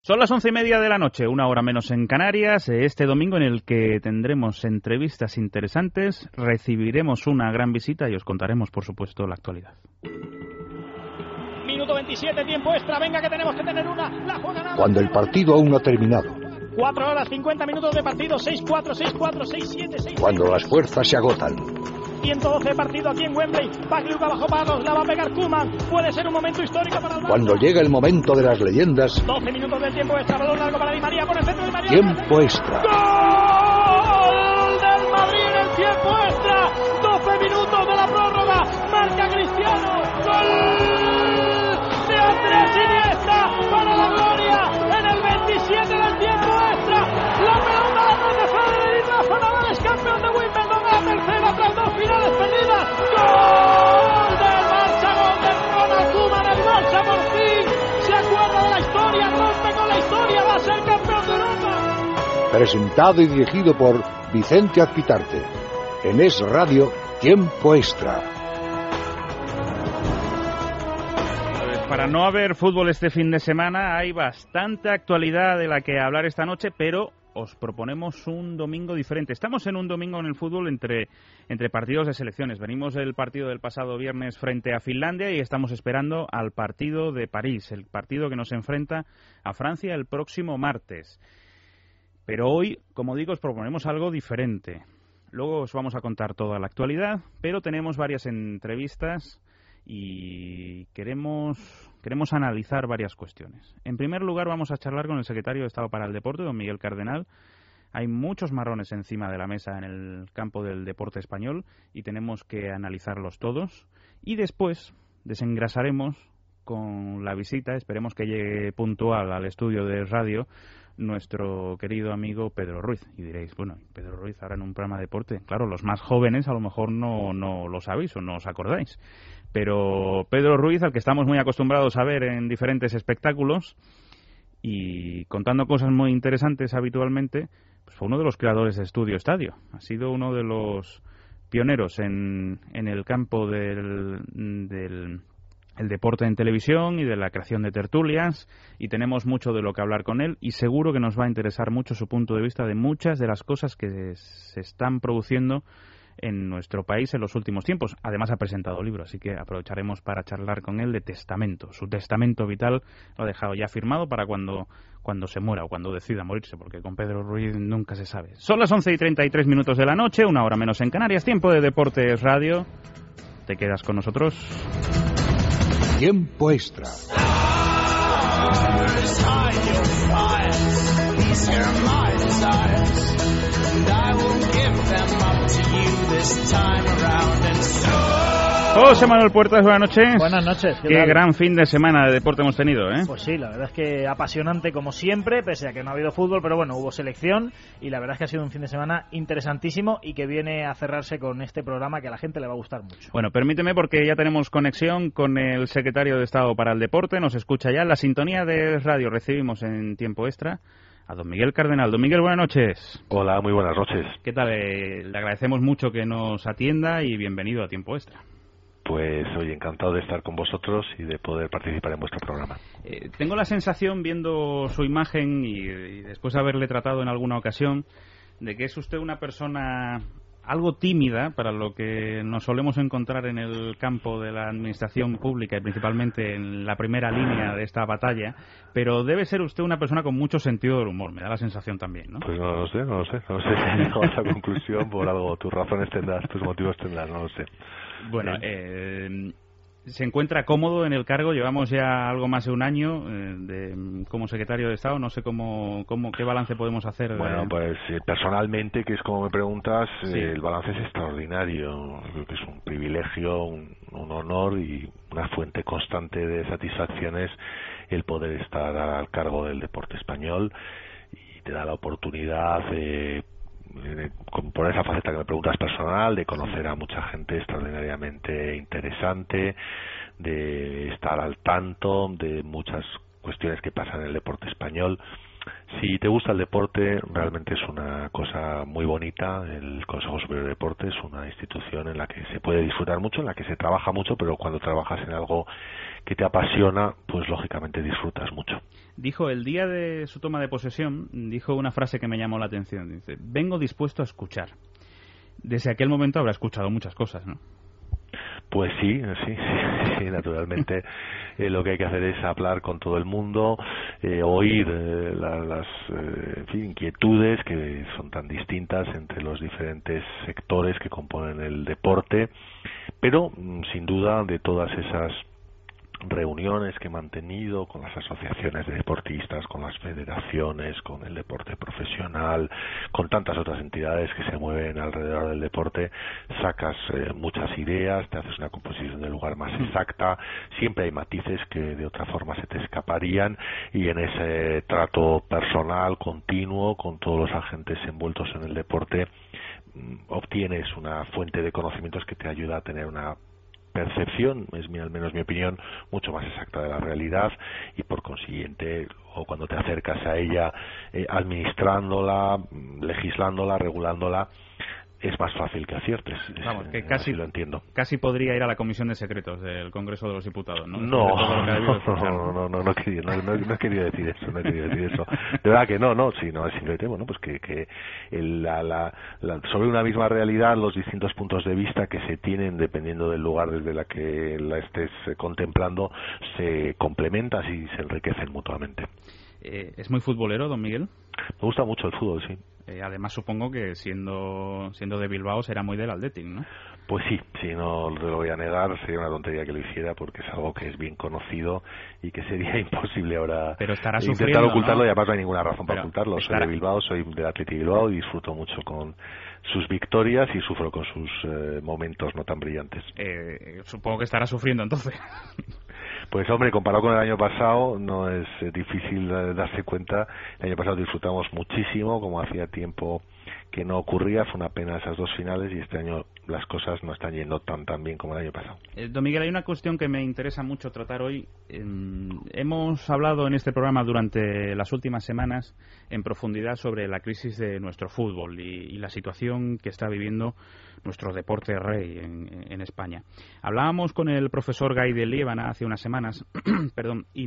Son las 11:30 de la noche, una hora menos en Canarias, este domingo en el que tendremos entrevistas interesantes, recibiremos una gran visita y os contaremos, por supuesto, la actualidad. Minuto 27, tiempo extra, venga que tenemos que tener una, la juega nada. Cuando el partido aún no ha terminado. 4 horas 50 minutos de partido, 6-4, 6-4, 6-7, 6-7. Cuando las fuerzas se agotan. 112 partido aquí en Wembley, Pagliuca bajo palos, la va a pegar Koeman, puede ser un momento histórico para el Barça. Cuando llega el momento de las leyendas. 12 minutos del tiempo extra, balón largo para Di María, por el centro Di María. Tiempo extra. ¡Gol del Madrid en el tiempo extra! 12 minutos de la prórroga, marca Cristiano, gol de Andrés Iniesta para la gloria en el 27 del tiempo extra. La pelota la toca Federer, Rafa Nadal es campeón de Wimbledon, a la tercera tras 2 finales perdidas. ¡Gol del Barça, gol de Ronald Koeman! El Barça por fin se acuerda de la historia, rompe con la historia, va a ser campeón de Europa. Presentado y dirigido por Vicente Azpitarte. En Es Radio, Tiempo Extra. Para no haber fútbol este fin de semana hay bastante actualidad de la que hablar esta noche, pero os proponemos un domingo diferente. Estamos en un domingo en el fútbol entre partidos de selecciones. Venimos del partido del pasado viernes frente a Finlandia y estamos esperando al partido de París, el partido que nos enfrenta a Francia el próximo martes. Pero hoy, como digo, os proponemos algo diferente. Luego os vamos a contar toda la actualidad, pero tenemos varias entrevistas y queremos analizar varias cuestiones. En primer lugar, vamos a charlar con el secretario de Estado para el Deporte, don Miguel Cardenal. Hay muchos marrones encima de la mesa en el campo del deporte español y tenemos que analizarlos todos. Y después desengrasaremos con la visita, esperemos que llegue puntual al estudio de radio, nuestro querido amigo Pedro Ruiz. Y diréis, bueno, Pedro Ruiz ahora en un programa de deporte. Claro, los más jóvenes a lo mejor no lo sabéis o no os acordáis. Pero Pedro Ruiz, al que estamos muy acostumbrados a ver en diferentes espectáculos y contando cosas muy interesantes habitualmente, pues fue uno de los creadores de Estudio Estadio. Ha sido uno de los pioneros en el campo del el deporte en televisión y de la creación de tertulias, y tenemos mucho de lo que hablar con él y seguro que nos va a interesar mucho su punto de vista de muchas de las cosas que se están produciendo en nuestro país en los últimos tiempos. Además ha presentado libros, así que aprovecharemos para charlar con él de testamento. Su testamento vital lo ha dejado ya firmado para cuando se muera o cuando decida morirse, porque con Pedro Ruiz nunca se sabe. Son las 11:33 minutos de la noche, una hora menos en Canarias, tiempo de Deportes Radio. ¿Te quedas con nosotros? Tiempo extra. José Manuel Puertas, buenas noches. Buenas noches. Qué gran fin de semana de deporte hemos tenido, ¿eh? Pues sí, la verdad es que apasionante como siempre, pese a que no ha habido fútbol, pero bueno, hubo selección y la verdad es que ha sido un fin de semana interesantísimo y que viene a cerrarse con este programa que a la gente le va a gustar mucho. Bueno, permíteme porque ya tenemos conexión con el secretario de Estado para el Deporte, nos escucha ya. En la sintonía de radio recibimos en tiempo extra a don Miguel Cardenal. Don Miguel, buenas noches. Hola, muy buenas noches. ¿Qué tal? Le agradecemos mucho que nos atienda y bienvenido a tiempo extra. Pues hoy encantado de estar con vosotros y de poder participar en vuestro programa. Tengo la sensación, viendo su imagen y después de haberle tratado en alguna ocasión, de que es usted una persona algo tímida para lo que nos solemos encontrar en el campo de la administración pública y principalmente en la primera línea de esta batalla, pero debe ser usted una persona con mucho sentido del humor, me da la sensación también, ¿no? Pues no lo sé si he llegado a esa conclusión por algo, tus razones tendrás, tus motivos tendrás, no lo sé. Bueno, se encuentra cómodo en el cargo, llevamos ya algo más de un año como secretario de Estado, no sé qué balance podemos hacer. Bueno, pues personalmente, que es como me preguntas, sí. El balance es extraordinario, creo que es un privilegio, un honor y una fuente constante de satisfacciones el poder estar al cargo del deporte español y te da la oportunidad por esa faceta que me preguntas personal, de conocer a mucha gente extraordinariamente interesante, de estar al tanto de muchas cuestiones que pasan en el deporte español. Si te gusta el deporte, realmente es una cosa muy bonita. El Consejo Superior de Deporte es una institución en la que se puede disfrutar mucho, en la que se trabaja mucho, pero cuando trabajas en algo que te apasiona, pues lógicamente disfrutas mucho. dijo el día de su toma de posesión, dijo una frase que me llamó la atención. Dice, vengo dispuesto a escuchar. Desde aquel momento habrá escuchado muchas cosas, ¿no? Pues sí, naturalmente lo que hay que hacer es hablar con todo el mundo, oír las inquietudes que son tan distintas entre los diferentes sectores que componen el deporte, pero sin duda de todas esas reuniones que he mantenido con las asociaciones de deportistas, con las federaciones, con el deporte profesional, con tantas otras entidades que se mueven alrededor del deporte, sacas muchas ideas, te haces una composición del lugar más exacta, siempre hay matices que de otra forma se te escaparían, y en ese trato personal continuo con todos los agentes envueltos en el deporte obtienes una fuente de conocimientos que te ayuda a tener una percepción, al menos mi opinión, mucho más exacta de la realidad, y por consiguiente, o cuando te acercas a ella administrándola, legislándola, regulándola, es más fácil que aciertes. Vamos, que casi lo entiendo. Casi podría ir a la Comisión de Secretos del Congreso de los Diputados, ¿no? No he querido decir eso, De verdad que no, sino simplemente, bueno, pues que sobre una misma realidad, los distintos puntos de vista que se tienen, dependiendo del lugar desde la que la estés contemplando, se complementan y se enriquecen mutuamente. ¿Es muy futbolero, don Miguel? Me gusta mucho el fútbol, sí. Además, supongo que siendo de Bilbao será muy del Athletic, ¿no? Pues sí, no te lo voy a negar, sería una tontería que lo hiciera, porque es algo que es bien conocido y que sería imposible ahora intentar ocultarlo, ¿no? Y además no hay ninguna razón para ocultarlo. Soy de Bilbao, soy del Athletic Bilbao y disfruto mucho con sus victorias y sufro con sus momentos no tan brillantes. Supongo que estará sufriendo entonces. Pues hombre, comparado con el año pasado, no es difícil darse cuenta. El año pasado disfrutamos muchísimo, como hacía tiempo que no ocurría, fue una pena esas dos finales, y este año las cosas no están yendo tan bien como el año pasado. Don Miguel, hay una cuestión que me interesa mucho tratar hoy. Hemos hablado en este programa durante las últimas semanas en profundidad sobre la crisis de nuestro fútbol y la situación que está viviendo nuestro deporte rey en España. Hablábamos con el profesor Guy de Liébana hace unas semanas perdón, y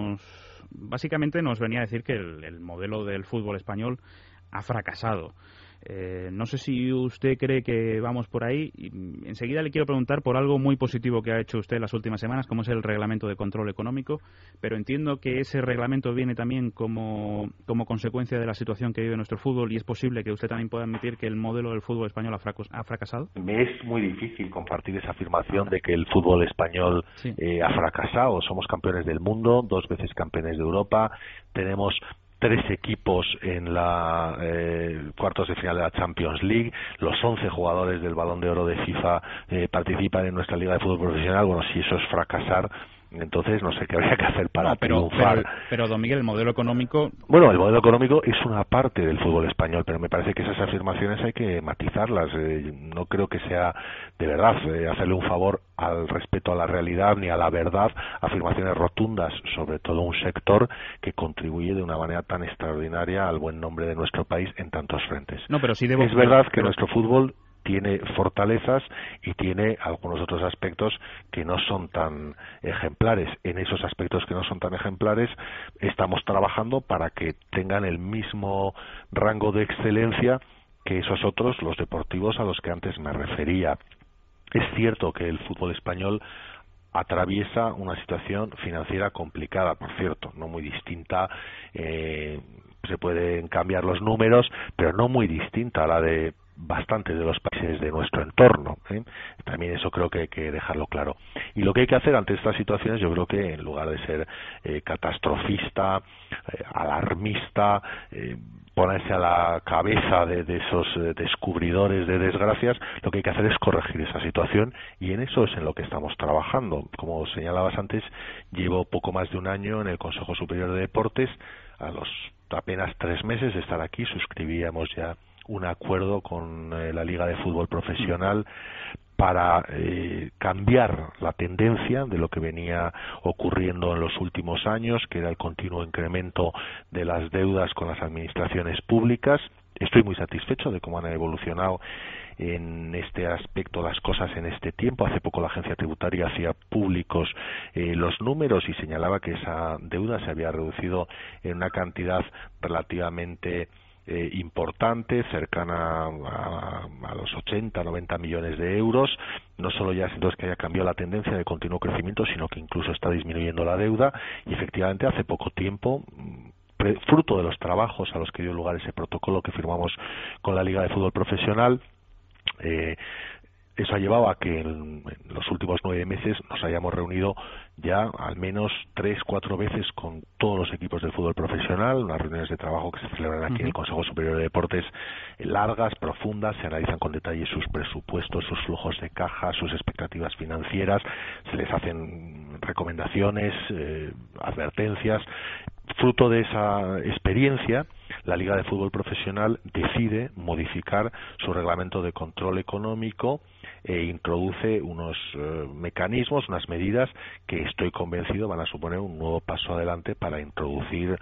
básicamente nos venía a decir que el modelo del fútbol español ha fracasado. No sé si usted cree que vamos por ahí. Enseguida le quiero preguntar por algo muy positivo que ha hecho usted las últimas semanas, como es el reglamento de control económico, pero entiendo que ese reglamento viene también como consecuencia de la situación que vive nuestro fútbol, y es posible que usted también pueda admitir que el modelo del fútbol español ha fracasado. Me es muy difícil compartir esa afirmación de que el fútbol español ha fracasado. Somos campeones del mundo, 2 veces campeones de Europa, tenemos 3 equipos en la cuartos de final de la Champions League, los 11 jugadores del Balón de Oro de FIFA participan en nuestra Liga de Fútbol Profesional. Bueno, si eso es fracasar, entonces no sé qué habría que hacer para triunfar. Pero, don Miguel, el modelo económico... Bueno, el modelo económico es una parte del fútbol español, pero me parece que esas afirmaciones hay que matizarlas. No creo que sea, de verdad, hacerle un favor al respeto a la realidad ni a la verdad, afirmaciones rotundas sobre todo un sector que contribuye de una manera tan extraordinaria al buen nombre de nuestro país en tantos frentes. No, pero sí es verdad que nuestro fútbol tiene fortalezas y tiene algunos otros aspectos que no son tan ejemplares. En esos aspectos que no son tan ejemplares estamos trabajando para que tengan el mismo rango de excelencia que esos otros, los deportivos a los que antes me refería. Es cierto que el fútbol español atraviesa una situación financiera complicada, por cierto, no muy distinta, se pueden cambiar los números, pero no muy distinta a la de bastantes de los países de nuestro entorno, También eso creo que hay que dejarlo claro. Y lo que hay que hacer ante estas situaciones, yo creo que en lugar de ser catastrofista, alarmista, ponerse a la cabeza de esos descubridores de desgracias, lo que hay que hacer es corregir esa situación, y en eso es en lo que estamos trabajando. Como señalabas antes, llevo poco más de un año en el Consejo Superior de Deportes. A los apenas 3 meses de estar aquí suscribíamos ya un acuerdo con la Liga de Fútbol Profesional para cambiar la tendencia de lo que venía ocurriendo en los últimos años, que era el continuo incremento de las deudas con las administraciones públicas, Estoy muy satisfecho de cómo han evolucionado en este aspecto las cosas en este tiempo. Hace poco la agencia tributaria hacía públicos los números y señalaba que esa deuda se había reducido en una cantidad relativamente importante, cercana a los 80-90 millones de euros. No solo ya es que haya cambiado la tendencia de continuo crecimiento, sino que incluso está disminuyendo la deuda. Y efectivamente hace poco tiempo, fruto de los trabajos a los que dio lugar ese protocolo que firmamos con la Liga de Fútbol Profesional, eso ha llevado a que en los últimos 9 meses nos hayamos reunido ya al menos 3-4 veces con todos los equipos del fútbol profesional, unas reuniones de trabajo que se celebran aquí en el Consejo Superior de Deportes, largas, profundas, se analizan con detalle sus presupuestos, sus flujos de caja, sus expectativas financieras, se les hacen recomendaciones, advertencias. Fruto de esa experiencia, la Liga de Fútbol Profesional decide modificar su reglamento de control económico e introduce unos mecanismos, unas medidas que estoy convencido van a suponer un nuevo paso adelante para introducir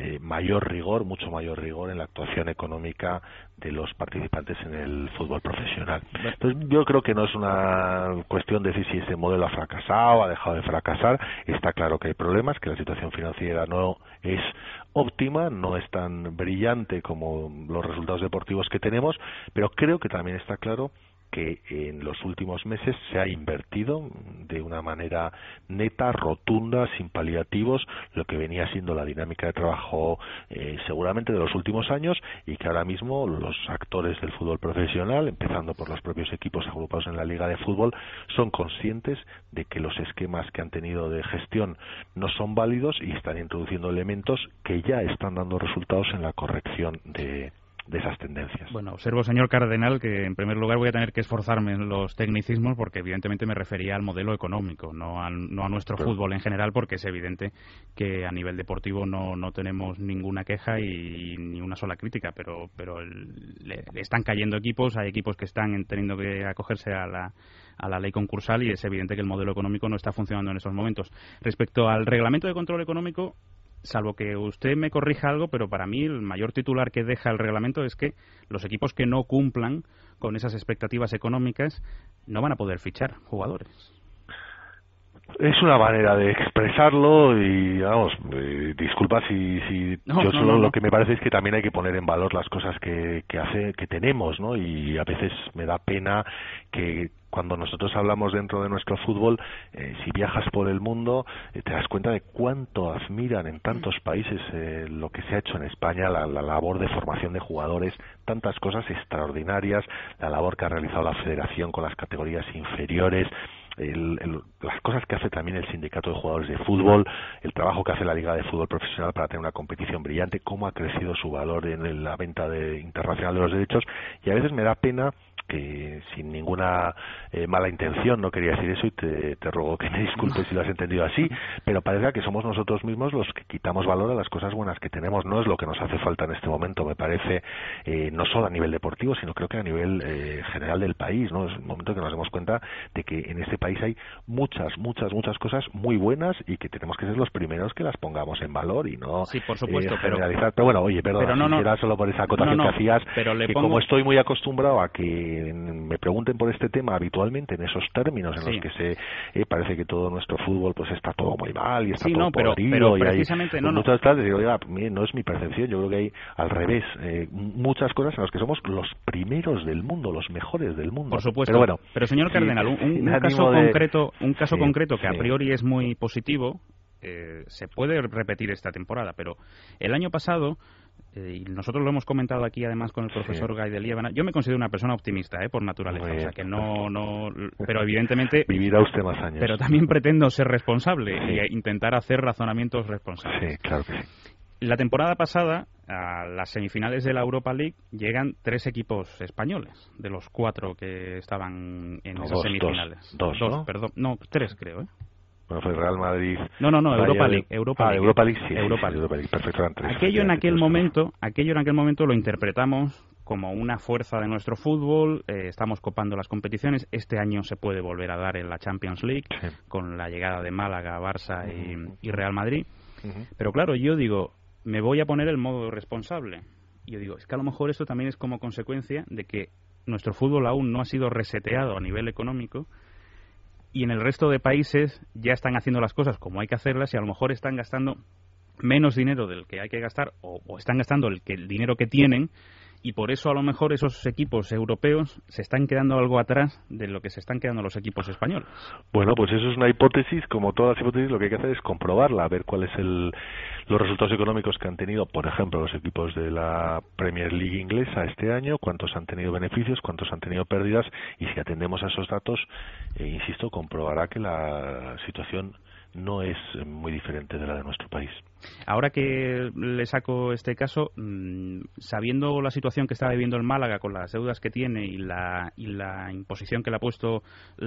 mayor rigor, mucho mayor rigor en la actuación económica de los participantes en el fútbol profesional. Entonces, yo creo que no es una cuestión de decir si ese modelo ha fracasado, ha dejado de fracasar. Está claro que hay problemas, que la situación financiera no es óptima, no es tan brillante como los resultados deportivos que tenemos, pero creo que también está claro que en los últimos meses se ha invertido de una manera neta, rotunda, sin paliativos, lo que venía siendo la dinámica de trabajo seguramente de los últimos años, y que ahora mismo los actores del fútbol profesional, empezando por los propios equipos agrupados en la Liga de Fútbol, son conscientes de que los esquemas que han tenido de gestión no son válidos y están introduciendo elementos que ya están dando resultados en la corrección de esas tendencias. Bueno, observo, señor Cardenal, que en primer lugar voy a tener que esforzarme en los tecnicismos porque evidentemente me refería al modelo económico, no a nuestro fútbol en general, porque es evidente que a nivel deportivo no tenemos ninguna queja y ni una sola crítica, pero le están cayendo equipos, hay equipos que están teniendo que acogerse a la ley concursal y es evidente que el modelo económico no está funcionando en estos momentos. Respecto al reglamento de control económico, salvo que usted me corrija algo, pero para mí el mayor titular que deja el reglamento es que los equipos que no cumplan con esas expectativas económicas no van a poder fichar jugadores. Es una manera de expresarlo y, vamos, disculpa si no. Lo que me parece es que también hay que poner en valor las cosas que tenemos, ¿no? Y a veces me da pena que cuando nosotros hablamos dentro de nuestro fútbol, si viajas por el mundo, te das cuenta de cuánto admiran en tantos países lo que se ha hecho en España, la labor de formación de jugadores, tantas cosas extraordinarias, la labor que ha realizado la Federación con las categorías inferiores, las cosas que hace también el sindicato de jugadores de fútbol, el trabajo que hace la Liga de Fútbol Profesional para tener una competición brillante, cómo ha crecido su valor en la venta internacional de los derechos, y a veces me da pena que, sin ninguna mala intención, no quería decir eso y te ruego que me disculpes si lo has entendido así, pero parece que somos nosotros mismos los que quitamos valor a las cosas buenas que tenemos. No es lo que nos hace falta en este momento, me parece, no solo a nivel deportivo, sino creo que a nivel general del país, ¿no? Es un momento que nos demos cuenta de que en este país hay muchas cosas muy buenas y que tenemos que ser los primeros que las pongamos en valor y no sí, por supuesto, generalizar. Pero bueno, oye, perdón, si era solo por esa acotación que hacías, que como estoy muy acostumbrado a que me pregunten por este tema habitualmente en esos términos en los que parece que todo nuestro fútbol pues está todo muy mal y está todo podrido, y precisamente hay muchas tardes, digo, oiga, no es mi percepción, yo creo que hay al revés, muchas cosas en las que somos los primeros del mundo, los mejores del mundo. Por supuesto, pero bueno, señor Cardenal, un caso concreto que a priori es muy positivo, se puede repetir esta temporada, pero el año pasado, y nosotros lo hemos comentado aquí además con el profesor Gay de Liébana, yo me considero una persona optimista, por naturaleza, o sea que no, pero evidentemente vivirá usted más años, pero también pretendo ser responsable e intentar hacer razonamientos responsables. Sí, claro que sí. La temporada pasada, a las semifinales de la Europa League, llegan 3 equipos españoles, de los 4 que estaban en esas semifinales. Dos, ¿no? Perdón, no, 3 creo, Bueno, fue Real Madrid. No, Europa League. Europa League, sí. Europa League, perfecto, eran 3. Aquello en aquel momento lo interpretamos como una fuerza de nuestro fútbol, estamos copando las competiciones, este año se puede volver a dar en la Champions League, con la llegada de Málaga, Barça y Real Madrid. Pero claro, yo digo, me voy a poner el modo responsable. Y yo digo, es que a lo mejor esto también es como consecuencia de que nuestro fútbol aún no ha sido reseteado a nivel económico y en el resto de países ya están haciendo las cosas como hay que hacerlas y a lo mejor están gastando menos dinero del que hay que gastar o están gastando el dinero que tienen y por eso a lo mejor esos equipos europeos se están quedando algo atrás de lo que se están quedando los equipos españoles. Bueno, pues eso es una hipótesis. Como todas las hipótesis, lo que hay que hacer es comprobarla, ver cuáles los resultados económicos que han tenido, por ejemplo, los equipos de la Premier League inglesa este año, cuántos han tenido beneficios, cuántos han tenido pérdidas, y si atendemos a esos datos, insisto, comprobará que la situación no es muy diferente de la de nuestro país. Ahora que le saco este caso, sabiendo la situación que está viviendo el Málaga con las deudas que tiene y la imposición que le ha puesto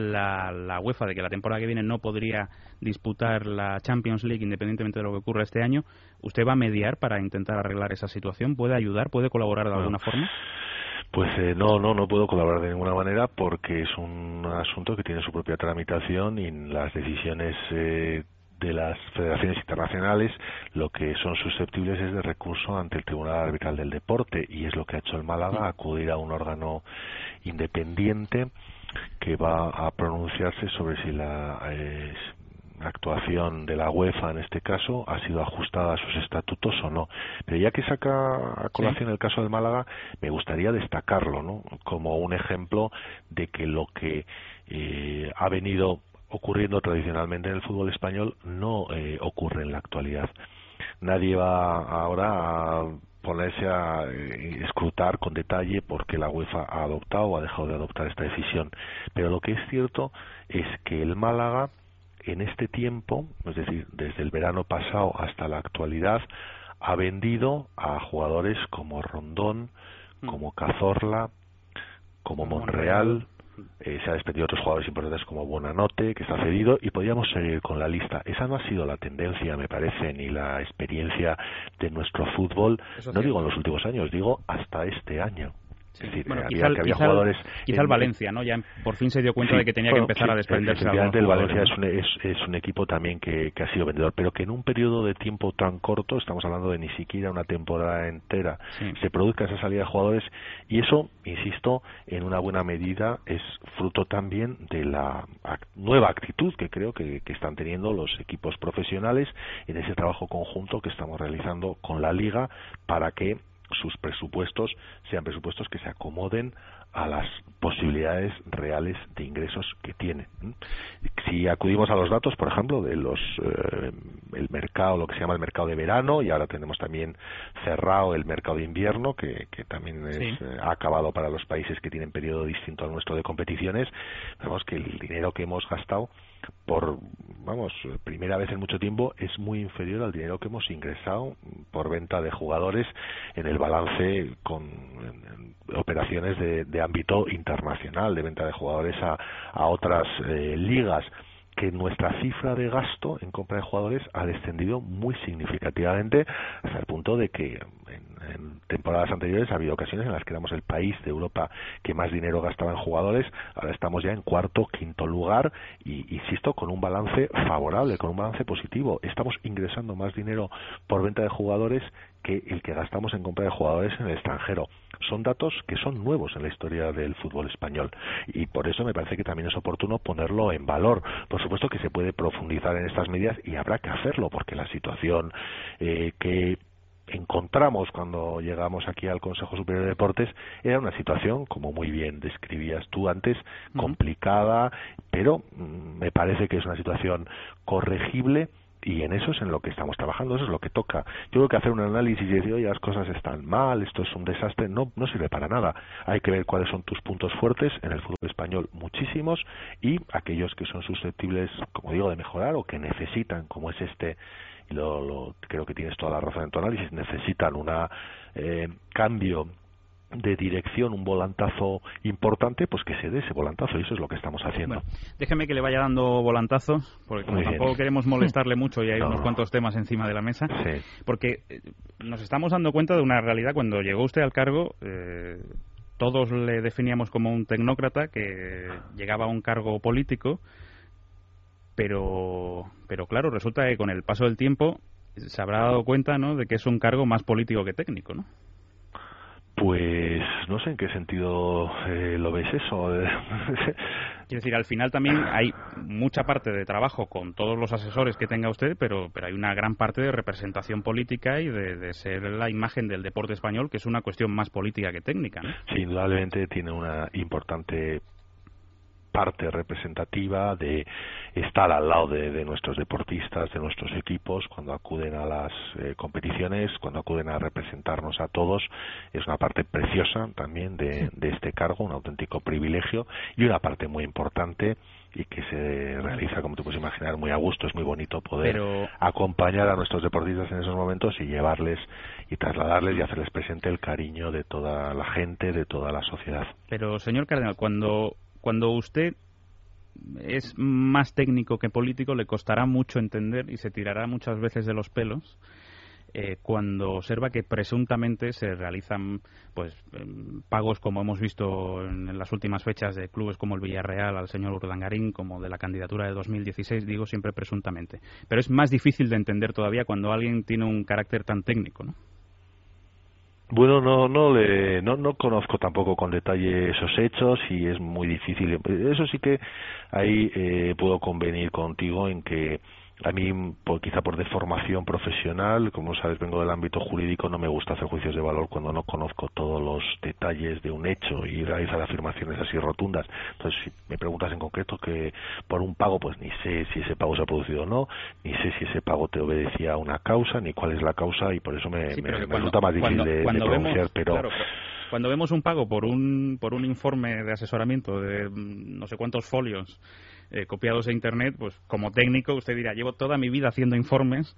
la UEFA de que la temporada que viene no podría disputar la Champions League independientemente de lo que ocurra este año, ¿usted va a mediar para intentar arreglar esa situación? ¿Puede ayudar? ¿Puede colaborar de alguna forma? Pues no puedo colaborar de ninguna manera porque es un asunto que tiene su propia tramitación y las decisiones de las federaciones internacionales lo que son susceptibles es de recurso ante el Tribunal Arbitral del Deporte y es lo que ha hecho el Málaga, acudir a un órgano independiente que va a pronunciarse sobre si la actuación de la UEFA en este caso ha sido ajustada a sus estatutos o no. Pero ya que saca a colación el caso del Málaga, me gustaría destacarlo, ¿no?, como un ejemplo de que lo que ha venido ocurriendo tradicionalmente en el fútbol español no ocurre en la actualidad. Nadie va ahora a ponerse a escrutar con detalle por qué la UEFA ha adoptado o ha dejado de adoptar esta decisión. Pero lo que es cierto es que el Málaga en este tiempo, es decir, desde el verano pasado hasta la actualidad, ha vendido a jugadores como Rondón, como Cazorla, como Monreal, se ha despedido otros jugadores importantes como Buonanotte, que está cedido, y podríamos seguir con la lista. Esa no ha sido la tendencia, me parece, ni la experiencia de nuestro fútbol, no digo en los últimos años, digo hasta este año. Sí. Es decir, bueno, había jugadores quizá el Valencia, ¿no? Ya por fin se dio cuenta de que tenía que empezar a desprenderse. Efectivamente, el Valencia es un equipo también que ha sido vendedor, pero que en un periodo de tiempo tan corto, estamos hablando de ni siquiera una temporada entera, se produzca esa salida de jugadores, y eso, insisto, en una buena medida es fruto también de la nueva actitud que creo que están teniendo los equipos profesionales en ese trabajo conjunto que estamos realizando con la Liga para que sus presupuestos sean presupuestos que se acomoden a las posibilidades reales de ingresos que tienen. Si acudimos a los datos, por ejemplo, de el mercado, lo que se llama el mercado de verano, y ahora tenemos también cerrado el mercado de invierno, que también ha acabado para los países que tienen periodo distinto al nuestro de competiciones, vemos que el dinero que hemos gastado por primera vez en mucho tiempo es muy inferior al dinero que hemos ingresado por venta de jugadores en el balance con operaciones de ámbito internacional, de venta de jugadores a otras ligas, que nuestra cifra de gasto en compra de jugadores ha descendido muy significativamente hasta el punto de que en temporadas anteriores ha habido ocasiones en las que éramos el país de Europa que más dinero gastaba en jugadores. Ahora estamos ya en cuarto, quinto lugar y, insisto, con un balance favorable, con un balance positivo. Estamos ingresando más dinero por venta de jugadores que el que gastamos en compra de jugadores en el extranjero. Son datos que son nuevos en la historia del fútbol español y por eso me parece que también es oportuno ponerlo en valor. Por supuesto que se puede profundizar en estas medidas y habrá que hacerlo porque la situación que encontramos cuando llegamos aquí al Consejo Superior de Deportes era una situación, como muy bien describías tú antes, complicada, pero me parece que es una situación corregible. Y en eso es en lo que estamos trabajando, eso es lo que toca. Yo creo que hacer un análisis y decir, oye, las cosas están mal, esto es un desastre, no sirve para nada. Hay que ver cuáles son tus puntos fuertes en el fútbol español, muchísimos, y aquellos que son susceptibles, como digo, de mejorar o que necesitan, como es este, y creo que tienes toda la razón en tu análisis, necesitan un cambio de dirección, un volantazo importante, pues que se dé ese volantazo, y eso es lo que estamos haciendo. Bueno, déjeme que le vaya dando volantazos, porque como tampoco queremos molestarle mucho y hay unos cuantos temas encima de la mesa, porque nos estamos dando cuenta de una realidad. Cuando llegó usted al cargo, todos le definíamos como un tecnócrata que llegaba a un cargo político, pero claro, resulta que con el paso del tiempo se habrá dado cuenta, ¿no?, de que es un cargo más político que técnico, ¿no? Pues no sé en qué sentido lo ves eso. Quiero decir, al final también hay mucha parte de trabajo con todos los asesores que tenga usted, pero hay una gran parte de representación política y de ser la imagen del deporte español, que es una cuestión más política que técnica, ¿no? Sí, indudablemente tiene una importante parte representativa de estar al lado de nuestros deportistas, de nuestros equipos, cuando acuden a las competiciones, cuando acuden a representarnos a todos. Es una parte preciosa también de este cargo, un auténtico privilegio, y una parte muy importante y que se realiza, como te puedes imaginar, muy a gusto. Es muy bonito poder acompañar a nuestros deportistas en esos momentos y llevarles y trasladarles y hacerles presente el cariño de toda la gente, de toda la sociedad. Pero, señor Cardenal, cuando usted es más técnico que político, le costará mucho entender y se tirará muchas veces de los pelos cuando observa que presuntamente se realizan pagos, como hemos visto en las últimas fechas, de clubes como el Villarreal al señor Urdangarín, como de la candidatura de 2016, digo siempre presuntamente. Pero es más difícil de entender todavía cuando alguien tiene un carácter tan técnico, ¿no? Bueno, no conozco tampoco con detalle esos hechos y es muy difícil. Eso sí que ahí puedo convenir contigo en que a mí, quizá por deformación profesional, como sabes, vengo del ámbito jurídico, no me gusta hacer juicios de valor cuando no conozco todos los detalles de un hecho y realizar afirmaciones así rotundas. Entonces, si me preguntas en concreto que por un pago, pues ni sé si ese pago se ha producido o no, ni sé si ese pago te obedecía a una causa, ni cuál es la causa, y por eso me resulta más difícil de pronunciar. Pero cuando vemos un pago por un informe de asesoramiento de no sé cuántos folios copiados de internet, pues como técnico usted dirá, llevo toda mi vida haciendo informes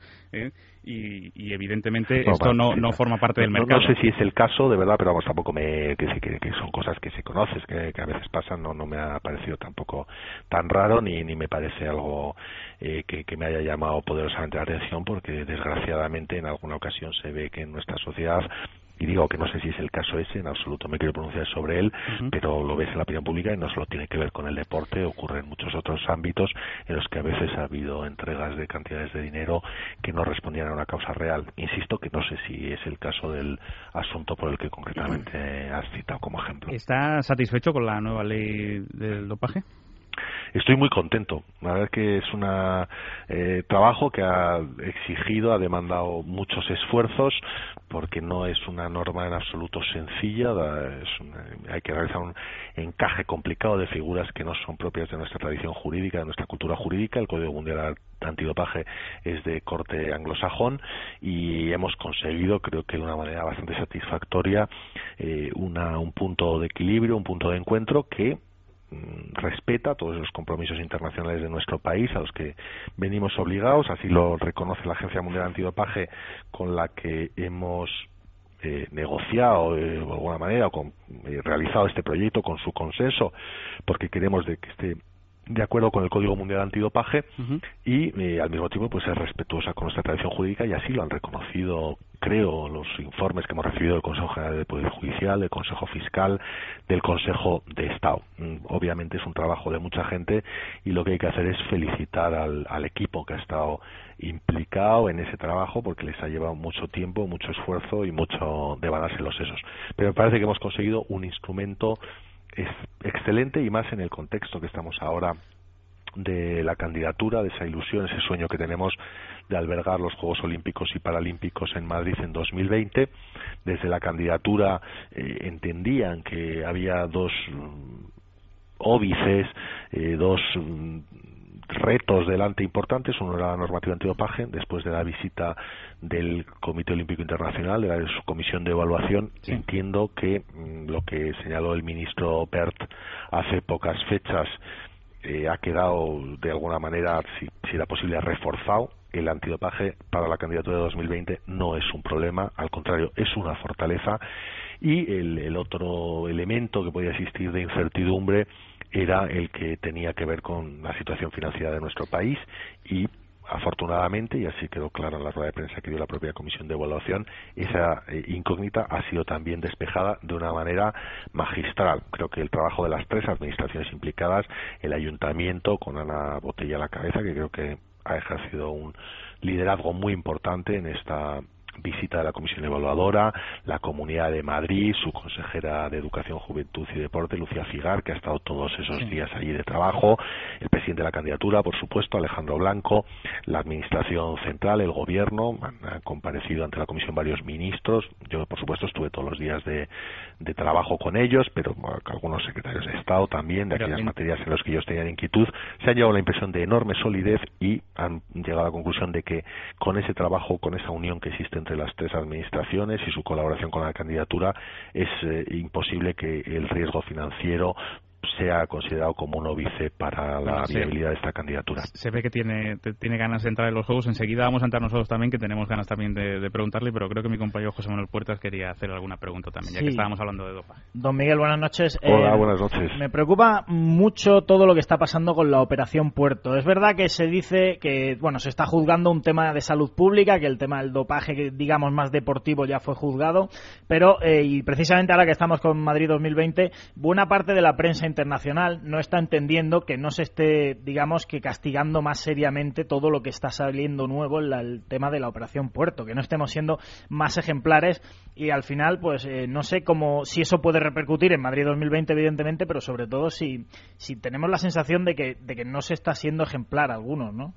y evidentemente esto no forma parte del mercado. No sé si es el caso, de verdad, pero vamos, tampoco que son cosas que se conoces, que a veces pasan. No me ha parecido tampoco tan raro, ni me parece algo que me haya llamado poderosamente la atención, porque desgraciadamente en alguna ocasión se ve que en nuestra sociedad, y digo que no sé si es el caso ese, en absoluto me quiero pronunciar sobre él, pero lo ves en la opinión pública y no solo tiene que ver con el deporte, ocurre en muchos otros ámbitos en los que a veces ha habido entregas de cantidades de dinero que no respondían a una causa real. Insisto que no sé si es el caso del asunto por el que concretamente has citado como ejemplo. ¿Está satisfecho con la nueva ley del dopaje? Estoy muy contento. La verdad es que es un trabajo que ha demandado muchos esfuerzos, porque no es una norma en absoluto sencilla. Hay que realizar un encaje complicado de figuras que no son propias de nuestra tradición jurídica, de nuestra cultura jurídica. El Código Mundial Antidopaje es de corte anglosajón y hemos conseguido, creo que de una manera bastante satisfactoria, un punto de equilibrio, un punto de encuentro que respeta todos los compromisos internacionales de nuestro país a los que venimos obligados. Así lo reconoce la Agencia Mundial Antidopaje, con la que hemos negociado de alguna manera realizado este proyecto con su consenso, porque queremos que esté de acuerdo con el Código Mundial Antidopaje y al mismo tiempo pues es respetuosa con nuestra tradición jurídica, y así lo han reconocido, creo, los informes que hemos recibido del Consejo General del Poder Judicial, del Consejo Fiscal, del Consejo de Estado. Obviamente es un trabajo de mucha gente y lo que hay que hacer es felicitar al equipo que ha estado implicado en ese trabajo, porque les ha llevado mucho tiempo, mucho esfuerzo y mucho de balanse los sesos. Pero me parece que hemos conseguido un instrumento excelente, y más en el contexto que estamos ahora de la candidatura, de esa ilusión, ese sueño que tenemos de albergar los Juegos Olímpicos y Paralímpicos en Madrid en 2020. Desde la candidatura entendían que había dos óbices, dos retos delante importantes. Uno era la normativa antidopaje, después de la visita del Comité Olímpico Internacional, de la comisión de evaluación. Sí. Entiendo que lo que señaló el ministro Bert hace pocas fechas ha quedado de alguna manera, si era posible, reforzado. El antidopaje para la candidatura de 2020 no es un problema, al contrario, es una fortaleza. Y el otro elemento que podía existir de incertidumbre era el que tenía que ver con la situación financiera de nuestro país, y afortunadamente, y así quedó claro en la rueda de prensa que dio la propia comisión de evaluación, esa incógnita ha sido también despejada de una manera magistral. Creo que el trabajo de las tres administraciones implicadas, el ayuntamiento con Ana Botella a la cabeza, que creo que ha ejercido un liderazgo muy importante en esta visita de la Comisión Evaluadora, la Comunidad de Madrid, su consejera de Educación, Juventud y Deporte, Lucía Figar, que ha estado todos esos días allí de trabajo, el presidente de la candidatura, por supuesto, Alejandro Blanco, la Administración Central, el Gobierno, han comparecido ante la Comisión varios ministros. Yo, por supuesto, estuve todos los días de trabajo con ellos, pero algunos secretarios de Estado también, de aquellas materias en las que ellos tenían inquietud. Se han llevado la impresión de enorme solidez y han llegado a la conclusión de que con ese trabajo, con esa unión que existe entre las tres administraciones y su colaboración con la candidatura, es imposible que el riesgo financiero sea considerado como un óbice para la viabilidad de esta candidatura. Se ve que tiene ganas de entrar en los juegos. Enseguida vamos a entrar nosotros también, que tenemos ganas también de preguntarle, pero creo que mi compañero José Manuel Puertas quería hacer alguna pregunta también, ya que estábamos hablando de dopaje. Don Miguel, buenas noches. Hola, buenas noches. Me preocupa mucho todo lo que está pasando con la Operación Puerto. Es verdad que se dice que, bueno, se está juzgando un tema de salud pública, que el tema del dopaje, que digamos más deportivo, ya fue juzgado, pero, y precisamente ahora que estamos con Madrid 2020, buena parte de la prensa internacional no está entendiendo que no se esté, digamos, que castigando más seriamente todo lo que está saliendo nuevo en el tema de la Operación Puerto, que no estemos siendo más ejemplares y al final, pues no sé si eso puede repercutir en Madrid 2020, evidentemente, pero sobre todo si tenemos la sensación de que no se está siendo ejemplar algunos, ¿no?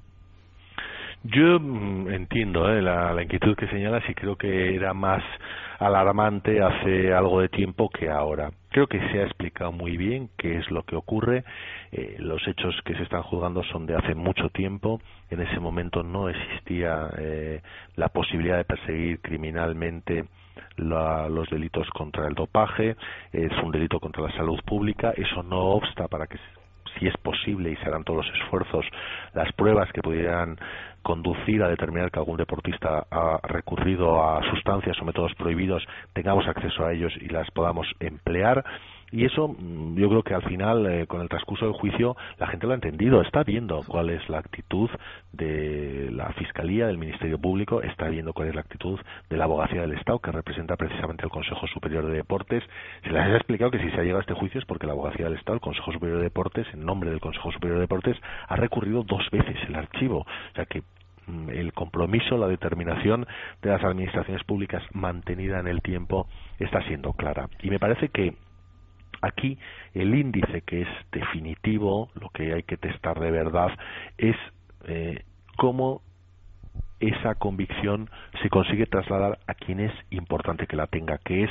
Yo entiendo la inquietud que señalas y creo que era más alarmante hace algo de tiempo que ahora. Creo que se ha explicado muy bien qué es lo que ocurre. Los hechos que se están juzgando son de hace mucho tiempo. En ese momento no existía la posibilidad de perseguir criminalmente los delitos contra el dopaje. Es un delito contra la salud pública. Eso no obsta para que, si es posible, y se harán todos los esfuerzos, las pruebas que pudieran conducir a determinar que algún deportista ha recurrido a sustancias o métodos prohibidos, tengamos acceso a ellos y las podamos emplear. Y eso, yo creo que al final, con el transcurso del juicio, la gente lo ha entendido, está viendo cuál es la actitud de la Fiscalía, del Ministerio Público, está viendo cuál es la actitud de la Abogacía del Estado, que representa precisamente al Consejo Superior de Deportes. Se les ha explicado que si se ha llegado a este juicio es porque la Abogacía del Estado, el Consejo Superior de Deportes, en nombre del Consejo Superior de Deportes, ha recurrido 2 veces el archivo. O sea que el compromiso, la determinación de las administraciones públicas mantenida en el tiempo está siendo clara. Y me parece que aquí el índice que es definitivo, lo que hay que testar de verdad, es cómo esa convicción se consigue trasladar a quien es importante que la tenga, que es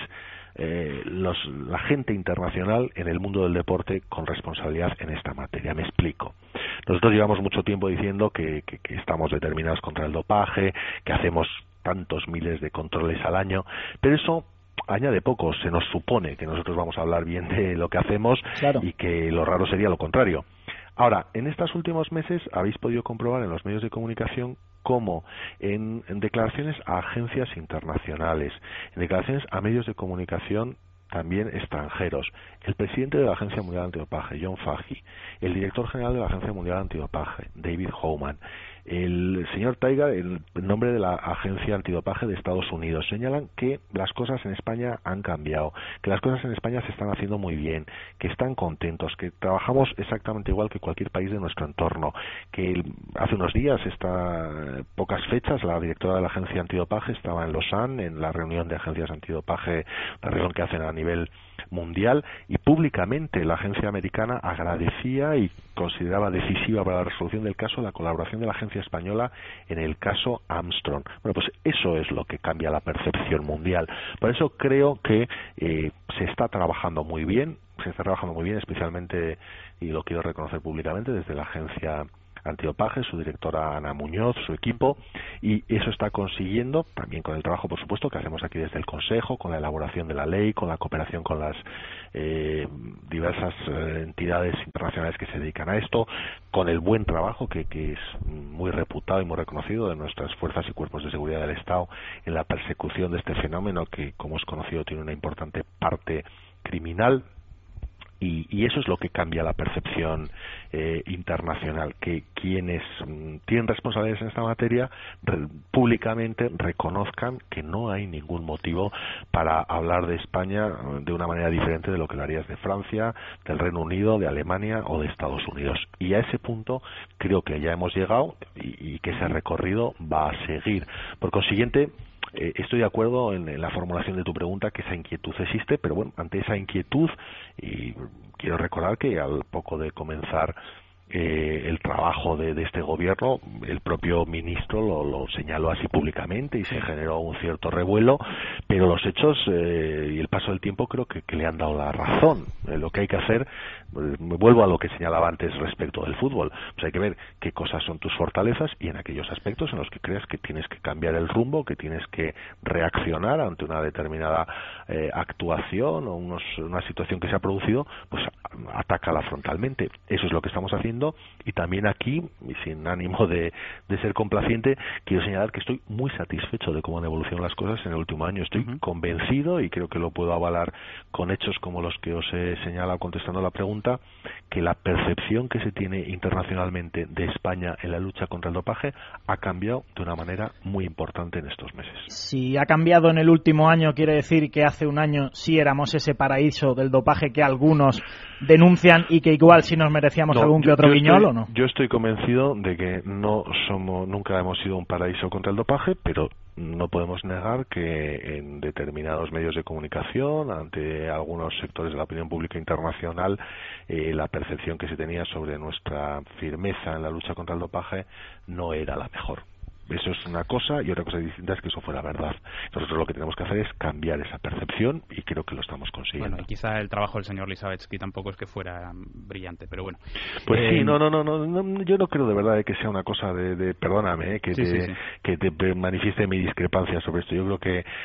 la gente internacional en el mundo del deporte con responsabilidad en esta materia. Me explico. Nosotros llevamos mucho tiempo diciendo que estamos determinados contra el dopaje, que hacemos tantos miles de controles al año, pero eso añade poco. Se nos supone que nosotros vamos a hablar bien de lo que hacemos, claro, y que lo raro sería lo contrario. Ahora, en estos últimos meses habéis podido comprobar en los medios de comunicación cómo en declaraciones a agencias internacionales, en declaraciones a medios de comunicación también extranjeros, el presidente de la Agencia Mundial Antidopaje, John Fahey, el director general de la Agencia Mundial Antidopaje, David Howman, el señor Taiga, en nombre de la Agencia Antidopaje de Estados Unidos, señalan que las cosas en España han cambiado, que las cosas en España se están haciendo muy bien, que están contentos, que trabajamos exactamente igual que cualquier país de nuestro entorno, que hace unos días, pocas fechas, la directora de la Agencia Antidopaje estaba en Lausanne, en la reunión de agencias antidopaje, la reunión que hacen a nivel mundial, y públicamente la agencia americana agradecía y consideraba decisiva para la resolución del caso la colaboración de la agencia española en el caso Armstrong. Bueno, pues eso es lo que cambia la percepción mundial. Por eso creo que se está trabajando muy bien, especialmente, y lo quiero reconocer públicamente, desde la agencia Antidopaje, su directora Ana Muñoz, su equipo, y eso está consiguiendo, también con el trabajo, por supuesto, que hacemos aquí desde el Consejo, con la elaboración de la ley, con la cooperación con las diversas entidades internacionales que se dedican a esto, con el buen trabajo que es muy reputado y muy reconocido de nuestras fuerzas y cuerpos de seguridad del Estado en la persecución de este fenómeno que, como es conocido, tiene una importante parte criminal. Y eso es lo que cambia la percepción internacional, que quienes tienen responsabilidades en esta materia públicamente reconozcan que no hay ningún motivo para hablar de España de una manera diferente de lo que lo harías de Francia, del Reino Unido, de Alemania o de Estados Unidos. Y a ese punto creo que ya hemos llegado y que ese recorrido va a seguir. Por consiguiente, estoy de acuerdo en la formulación de tu pregunta, que esa inquietud existe, pero bueno, ante esa inquietud, y quiero recordar que al poco de comenzar el trabajo de este gobierno, el propio ministro lo señaló así públicamente y se generó un cierto revuelo, pero los hechos y el paso del tiempo creo que le han dado la razón. Lo que hay que hacer, me vuelvo a lo que señalaba antes respecto del fútbol, pues hay que ver qué cosas son tus fortalezas y en aquellos aspectos en los que creas que tienes que cambiar el rumbo, que tienes que reaccionar ante una determinada actuación o una situación que se ha producido, pues atácala frontalmente. Eso es lo que estamos haciendo. Y también aquí, y sin ánimo de ser complaciente, quiero señalar que estoy muy satisfecho de cómo han evolucionado las cosas en el último año. Estoy convencido, y creo que lo puedo avalar con hechos como los que os he señalado contestando la pregunta, que la percepción que se tiene internacionalmente de España en la lucha contra el dopaje ha cambiado de una manera muy importante en estos meses. Si ha cambiado en el último año, quiere decir que hace un año sí éramos ese paraíso del dopaje que algunos denuncian y que igual sí nos merecíamos algún que otro guiñol, ¿o no? Yo estoy convencido de que nunca hemos sido un paraíso contra el dopaje, pero no podemos negar que en determinados medios de comunicación, ante algunos sectores de la opinión pública internacional, la percepción que se tenía sobre nuestra firmeza en la lucha contra el dopaje no era la mejor. Eso es una cosa, y otra cosa distinta es que eso fuera verdad. Nosotros lo que tenemos que hacer es cambiar esa percepción, y creo que lo estamos consiguiendo. Bueno, y quizá el trabajo del señor Lisabetsky tampoco es que fuera brillante, pero bueno. Pues sí, no, yo no creo de verdad que sea una cosa perdóname, que te manifieste mi discrepancia sobre esto. Yo creo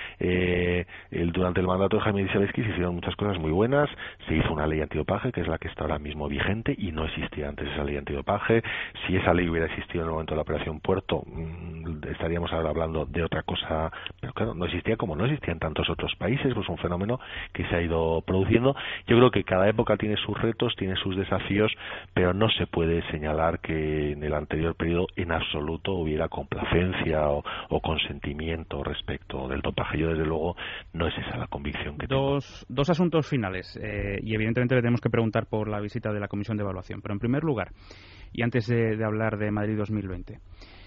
que durante el mandato de Jaime Lisabetsky se hicieron muchas cosas muy buenas. Se hizo una ley antidopaje, que es la que está ahora mismo vigente, y no existía antes esa ley antidopaje. Si esa ley hubiera existido en el momento de la Operación Puerto, estaríamos ahora hablando de otra cosa, pero claro, no existía como no existía en tantos otros países, pues un fenómeno que se ha ido produciendo. Yo creo que cada época tiene sus retos, tiene sus desafíos, pero no se puede señalar que en el anterior periodo en absoluto hubiera complacencia o consentimiento respecto del dopaje. Yo desde luego no es esa la convicción que tengo. Dos asuntos finales, y evidentemente le tenemos que preguntar por la visita de la Comisión de Evaluación, pero en primer lugar, y antes de hablar de Madrid 2020,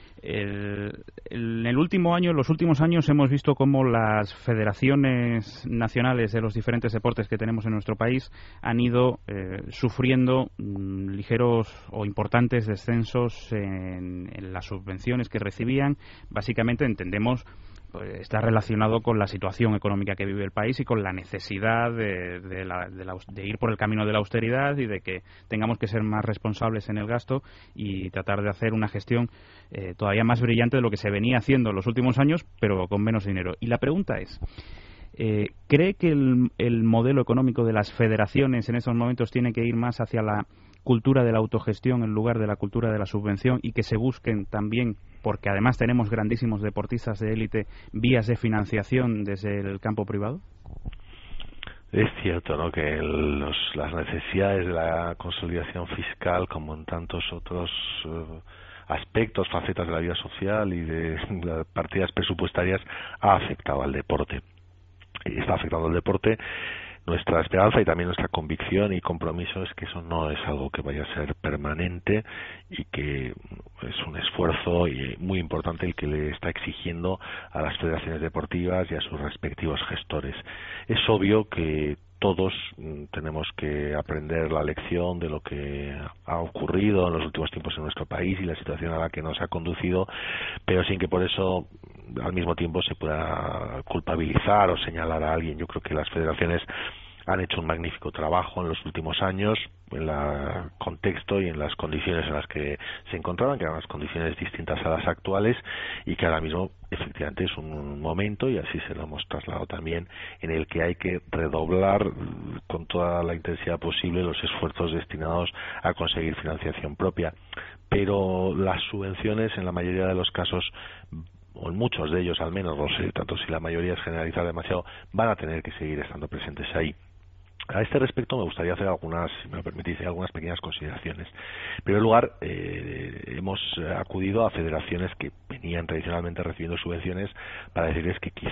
en el último año, en los últimos años, hemos visto cómo las federaciones nacionales de los diferentes deportes que tenemos en nuestro país han ido sufriendo ligeros o importantes descensos en las subvenciones que recibían. Básicamente entendemos está relacionado con la situación económica que vive el país y con la necesidad de ir por el camino de la austeridad y de que tengamos que ser más responsables en el gasto y tratar de hacer una gestión todavía más brillante de lo que se venía haciendo en los últimos años, pero con menos dinero. Y la pregunta es, ¿cree que el modelo económico de las federaciones en estos momentos tiene que ir más hacia la cultura de la autogestión en lugar de la cultura de la subvención, y que se busquen también, porque además tenemos grandísimos deportistas de élite, vías de financiación desde el campo privado? Es cierto, ¿no?, que las necesidades de la consolidación fiscal, como en tantos otros aspectos, facetas de la vida social y de las partidas presupuestarias, ha afectado al deporte. Y está afectando al deporte. Nuestra esperanza y también nuestra convicción y compromiso es que eso no es algo que vaya a ser permanente, y que es un esfuerzo muy importante el que le está exigiendo a las federaciones deportivas y a sus respectivos gestores. Es obvio que todos tenemos que aprender la lección de lo que ha ocurrido en los últimos tiempos en nuestro país y la situación a la que nos ha conducido, pero sin que por eso al mismo tiempo se pueda culpabilizar o señalar a alguien. Yo creo que las federaciones han hecho un magnífico trabajo en los últimos años en el contexto y en las condiciones en las que se encontraban, que eran las condiciones distintas a las actuales, y que ahora mismo efectivamente es un momento, y así se lo hemos trasladado también, en el que hay que redoblar con toda la intensidad posible los esfuerzos destinados a conseguir financiación propia. Pero las subvenciones, en la mayoría de los casos, o en muchos de ellos al menos, no sé tanto si la mayoría es generalizar demasiado, van a tener que seguir estando presentes ahí. A este respecto me gustaría hacer si me lo permitís, algunas pequeñas consideraciones. En primer lugar, hemos acudido a federaciones que venían tradicionalmente recibiendo subvenciones para decirles que quizá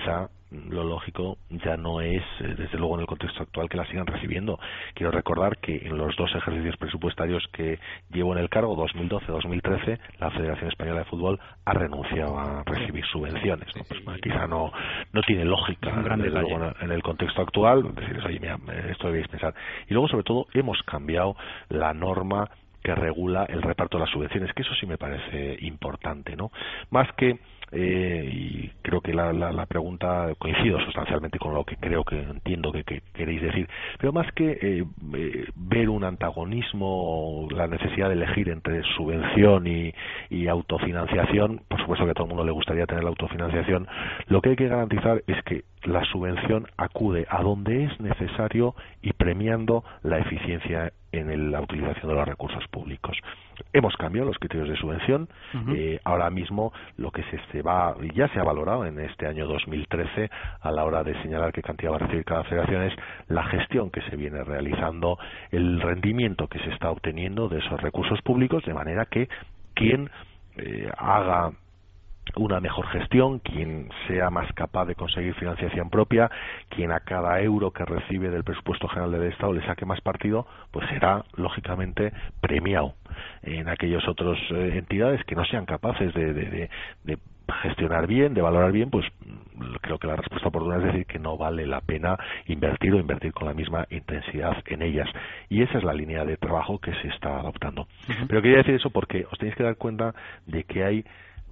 lo lógico ya no es, desde luego en el contexto actual, que la sigan recibiendo. Quiero recordar que en los 2 ejercicios presupuestarios que llevo en el cargo, 2012-2013, la Federación Española de Fútbol ha renunciado a recibir subvenciones, ¿no? Pues quizá no tiene lógica en el contexto actual, decir, oye, mira, esto debéis pensar. Y luego, sobre todo, hemos cambiado la norma que regula el reparto de las subvenciones, que eso sí me parece importante, ¿no? Más que y creo que la pregunta coincido sustancialmente con lo que entiendo que queréis decir, pero más que ver un antagonismo o la necesidad de elegir entre subvención y autofinanciación, por supuesto que a todo el mundo le gustaría tener la autofinanciación, lo que hay que garantizar es que la subvención acude a donde es necesario y premiando la eficiencia en la utilización de los recursos públicos. Hemos cambiado los criterios de subvención. Ahora mismo lo que ya se ha valorado en este año 2013 a la hora de señalar qué cantidad va a recibir cada federación es la gestión que se viene realizando, el rendimiento que se está obteniendo de esos recursos públicos, de manera que quien haga una mejor gestión, quien sea más capaz de conseguir financiación propia, quien a cada euro que recibe del presupuesto general del Estado le saque más partido, pues será lógicamente premiado. En aquellas otras entidades que no sean capaces de gestionar bien, de valorar bien, pues creo que la respuesta oportuna es decir que no vale la pena invertir con la misma intensidad en ellas. Y esa es la línea de trabajo que se está adoptando. Pero quería decir eso porque os tenéis que dar cuenta de que hay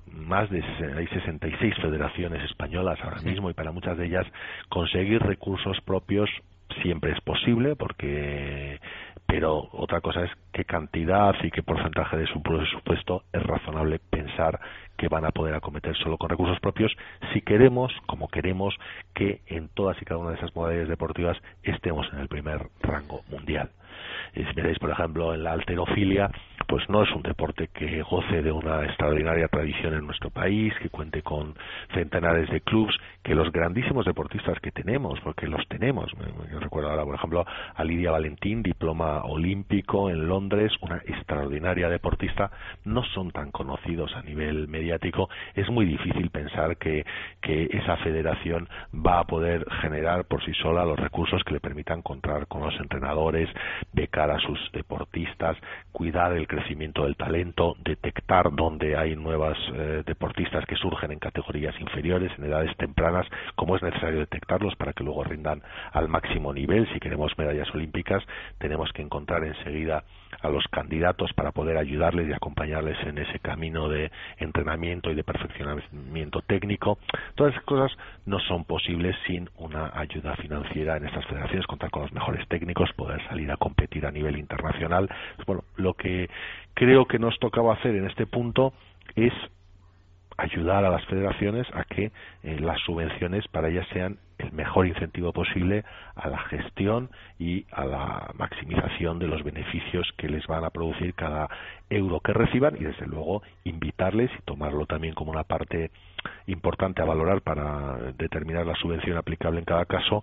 66 federaciones españolas ahora mismo, y para muchas de ellas conseguir recursos propios siempre es posible, pero otra cosa es qué cantidad y qué porcentaje de su presupuesto es razonable pensar que van a poder acometer solo con recursos propios si queremos, como queremos, que en todas y cada una de esas modalidades deportivas estemos en el primer rango mundial. Si miráis, por ejemplo, en la halterofilia, pues no es un deporte que goce de una extraordinaria tradición en nuestro país, que cuente con centenares de clubes, que los grandísimos deportistas que tenemos, porque los tenemos, yo recuerdo ahora, por ejemplo, a Lidia Valentín, diploma olímpico en Londres, una extraordinaria deportista, no son tan conocidos a nivel mediático. Es muy difícil pensar que esa federación va a poder generar por sí sola los recursos que le permitan contar con los entrenadores, becar a sus deportistas, cuidar el crecimiento del talento, detectar dónde hay nuevas deportistas que surgen en categorías inferiores, en edades tempranas, como es necesario detectarlos para que luego rindan al máximo nivel. Si queremos medallas olímpicas, tenemos que encontrar enseguida a los candidatos para poder ayudarles y acompañarles en ese camino de entrenamiento y de perfeccionamiento técnico. Todas esas cosas no son posibles sin una ayuda financiera en estas federaciones, contar con los mejores técnicos, poder salir a competir a nivel internacional. Bueno, lo que creo que nos tocaba hacer en este punto es ayudar a las federaciones a que las subvenciones para ellas sean el mejor incentivo posible a la gestión y a la maximización de los beneficios que les van a producir cada euro que reciban, y desde luego invitarles y tomarlo también como una parte importante a valorar para determinar la subvención aplicable en cada caso,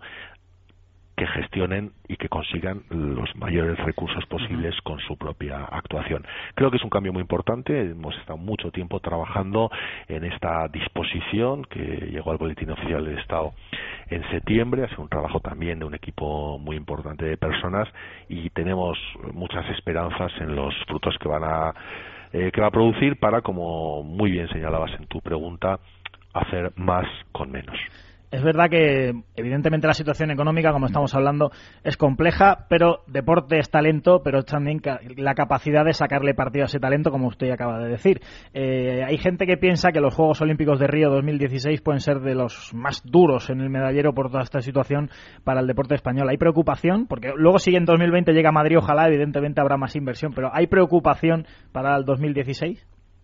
que gestionen y que consigan los mayores recursos posibles con su propia actuación. Creo que es un cambio muy importante. Hemos estado mucho tiempo trabajando en esta disposición que llegó al Boletín Oficial del Estado en septiembre. Ha sido un trabajo también de un equipo muy importante de personas y tenemos muchas esperanzas en los frutos que va a producir para, como muy bien señalabas en tu pregunta, hacer más con menos. Es verdad que evidentemente la situación económica, como estamos hablando, es compleja, pero deporte es talento, pero también la capacidad de sacarle partido a ese talento, como usted acaba de decir. Hay gente que piensa que los Juegos Olímpicos de Río 2016 pueden ser de los más duros en el medallero por toda esta situación para el deporte español. ¿Hay preocupación? Porque luego si en 2020 llega a Madrid, ojalá evidentemente habrá más inversión, pero ¿hay preocupación para el 2016?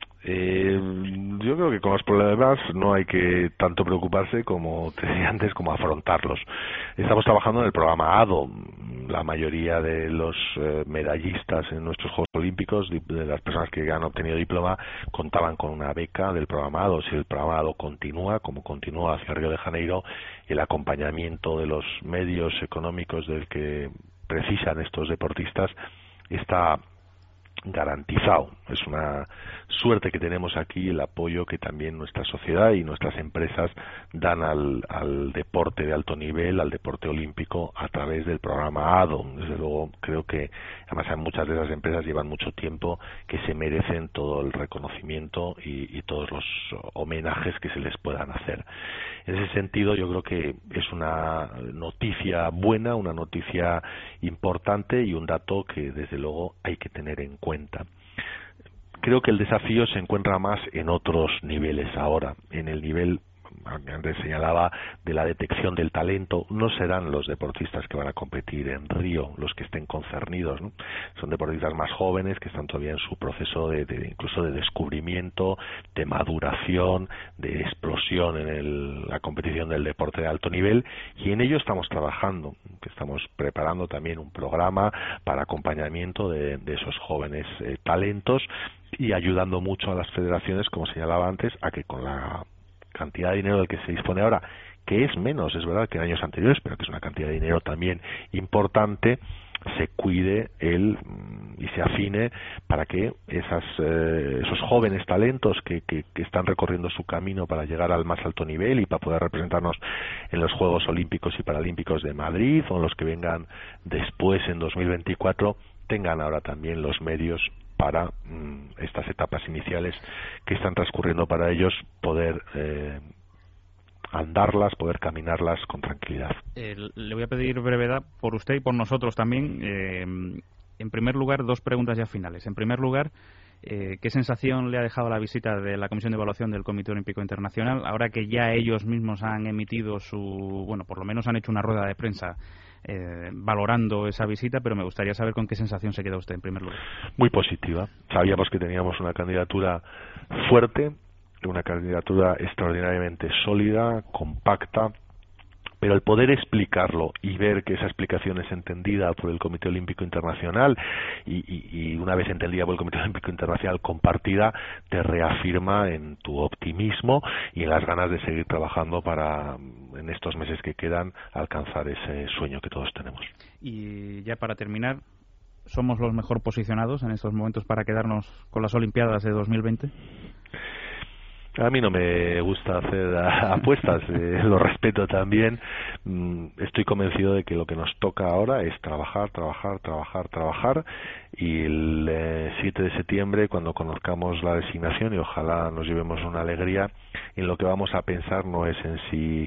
Yo creo que con los problemas no hay que tanto preocuparse, como te decía antes, como afrontarlos. Estamos trabajando en el programa ADO. La mayoría de los medallistas en nuestros Juegos Olímpicos, de las personas que han obtenido diploma, contaban con una beca del programa ADO. Si el programa ADO continúa, como continúa hacia Río de Janeiro, el acompañamiento de los medios económicos del que precisan estos deportistas está garantizado. Es una suerte que tenemos aquí, el apoyo que también nuestra sociedad y nuestras empresas dan al deporte de alto nivel, al deporte olímpico, a través del programa ADOM. Desde luego, creo que además muchas de esas empresas llevan mucho tiempo, que se merecen todo el reconocimiento y todos los homenajes que se les puedan hacer. En ese sentido, yo creo que es una noticia buena, una noticia importante y un dato que desde luego hay que tener en cuenta. Creo que el desafío se encuentra más en otros niveles ahora. En el nivel, antes señalaba, de la detección del talento. No serán los deportistas que van a competir en Río los que estén concernidos, ¿no? Son deportistas más jóvenes que están todavía en su proceso incluso de descubrimiento, de maduración, de explosión en la competición del deporte de alto nivel, y en ello estamos trabajando, que estamos preparando también un programa para acompañamiento de esos jóvenes talentos, y ayudando mucho a las federaciones, como señalaba antes, a que con la cantidad de dinero del que se dispone ahora, que es menos, es verdad, que en años anteriores, pero que es una cantidad de dinero también importante, se cuide y se afine para que esos jóvenes talentos que están recorriendo su camino para llegar al más alto nivel y para poder representarnos en los Juegos Olímpicos y Paralímpicos de Madrid o en los que vengan después en 2024, tengan ahora también los medios para estas etapas iniciales que están transcurriendo para ellos, poder andarlas, poder caminarlas con tranquilidad. Le voy a pedir brevedad por usted y por nosotros también. En primer lugar, dos preguntas ya finales. En primer lugar, ¿qué sensación le ha dejado la visita de la Comisión de Evaluación del Comité Olímpico Internacional, ahora que ya ellos mismos han emitido por lo menos han hecho una rueda de prensa valorando esa visita, pero me gustaría saber con qué sensación se queda usted en primer lugar? Muy positiva. Sabíamos que teníamos una candidatura fuerte, una candidatura extraordinariamente sólida, compacta, pero el poder explicarlo y ver que esa explicación es entendida por el Comité Olímpico Internacional y una vez entendida por el Comité Olímpico Internacional, compartida, te reafirma en tu optimismo y en las ganas de seguir trabajando para, en estos meses que quedan, alcanzar ese sueño que todos tenemos. Y ya para terminar, ¿somos los mejor posicionados en estos momentos para quedarnos con las Olimpiadas de 2020? A mí no me gusta hacer apuestas, lo respeto también. Estoy convencido de que lo que nos toca ahora es trabajar, y el 7 de septiembre, cuando conozcamos la designación, y ojalá nos llevemos una alegría, en lo que vamos a pensar no es en si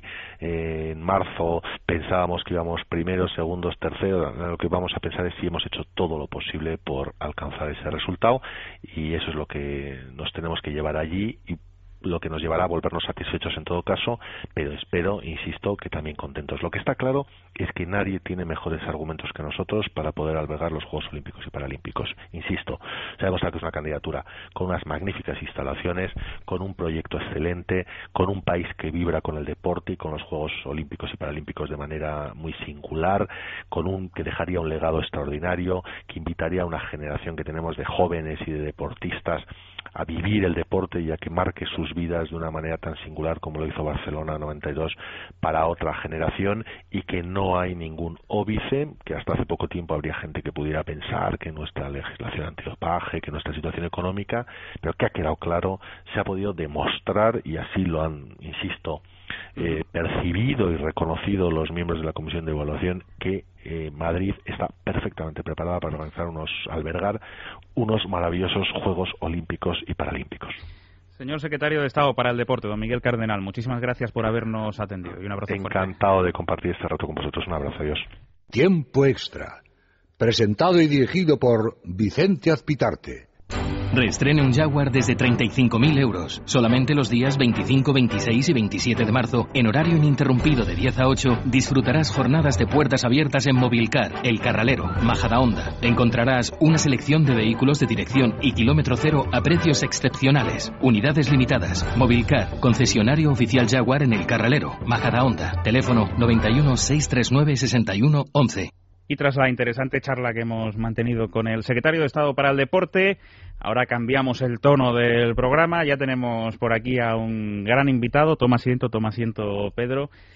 en marzo pensábamos que íbamos primeros, segundos, terceros. Lo que vamos a pensar es si hemos hecho todo lo posible por alcanzar ese resultado, y eso es lo que nos tenemos que llevar allí, y lo que nos llevará a volvernos satisfechos en todo caso, pero espero, insisto, que también contentos. Lo que está claro es que nadie tiene mejores argumentos que nosotros para poder albergar los Juegos Olímpicos y Paralímpicos. Insisto, se ha demostrado que es una candidatura con unas magníficas instalaciones, con un proyecto excelente, con un país que vibra con el deporte y con los Juegos Olímpicos y Paralímpicos de manera muy singular, que dejaría un legado extraordinario, que invitaría a una generación que tenemos de jóvenes y de deportistas a vivir el deporte y a que marque sus vidas de una manera tan singular como lo hizo Barcelona 92 para otra generación, y que no hay ningún óbice, que hasta hace poco tiempo habría gente que pudiera pensar que nuestra legislación antidopaje, que nuestra situación económica, pero que ha quedado claro, se ha podido demostrar, y así lo han, insisto, percibido y reconocido los miembros de la Comisión de Evaluación, que Madrid está perfectamente preparada para albergar unos maravillosos Juegos Olímpicos y Paralímpicos. Señor Secretario de Estado para el Deporte, don Miguel Cardenal, muchísimas gracias por habernos atendido y un abrazo fuerte. Encantado de compartir este rato con vosotros. Un abrazo, adiós. Tiempo Extra, presentado y dirigido por Vicente Azpitarte. Reestrene un Jaguar desde 35.000 euros. Solamente los días 25, 26 y 27 de marzo, en horario ininterrumpido de 10 a 8, disfrutarás jornadas de puertas abiertas en Movilcar, El Carralero, Majadahonda. Encontrarás una selección de vehículos de dirección y kilómetro cero a precios excepcionales. Unidades limitadas. Movilcar, concesionario oficial Jaguar en El Carralero, Majadahonda. Teléfono 91 639 61 11. Y tras la interesante charla que hemos mantenido con el Secretario de Estado para el Deporte, ahora cambiamos el tono del programa. Ya tenemos por aquí a un gran invitado. Toma asiento, Pedro.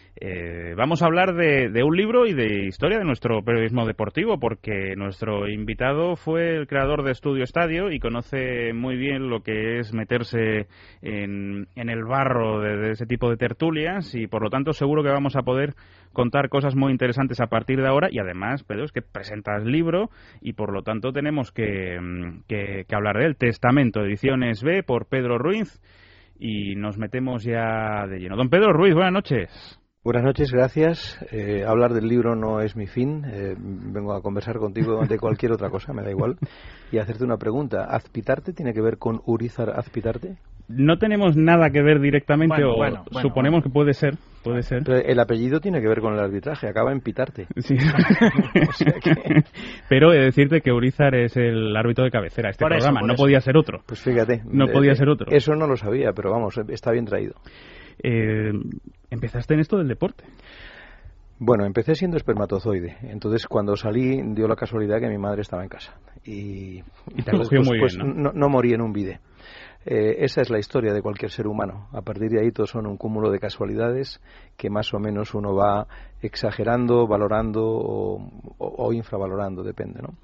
Vamos a hablar de un libro y de historia de nuestro periodismo deportivo, porque nuestro invitado fue el creador de Estudio Estadio y conoce muy bien lo que es meterse en el barro de ese tipo de tertulias, y por lo tanto seguro que vamos a poder contar cosas muy interesantes a partir de ahora. Y además, Pedro, es que presentas libro y por lo tanto tenemos que hablar de él. Testamento, ediciones B, por Pedro Ruiz, y nos metemos ya de lleno. Don Pedro Ruiz, buenas noches. Buenas noches, gracias. Hablar del libro no es mi fin. Vengo a conversar contigo de cualquier otra cosa, me da igual. Y hacerte una pregunta. ¿Azpitarte tiene que ver con Urizar Azpitarte? No tenemos nada que ver directamente, bueno, suponemos que puede ser. Pero el apellido tiene que ver con el arbitraje, acaba en Pitarte. Sí. O sea que... Pero he de decirte que Urizar es el árbitro de cabecera de este programa, no podía ser otro. Pues fíjate. No podía ser otro. Eso no lo sabía, pero vamos, está bien traído. Empezaste en esto del deporte. Bueno, empecé siendo espermatozoide. Entonces, cuando salí, dio la casualidad que mi madre estaba en casa. Y te cogió muy bien, ¿no? No morí en un bidé. Esa es la historia de cualquier ser humano. A partir de ahí, todos son un cúmulo de casualidades que más o menos uno va exagerando, valorando o infravalorando, depende, ¿no?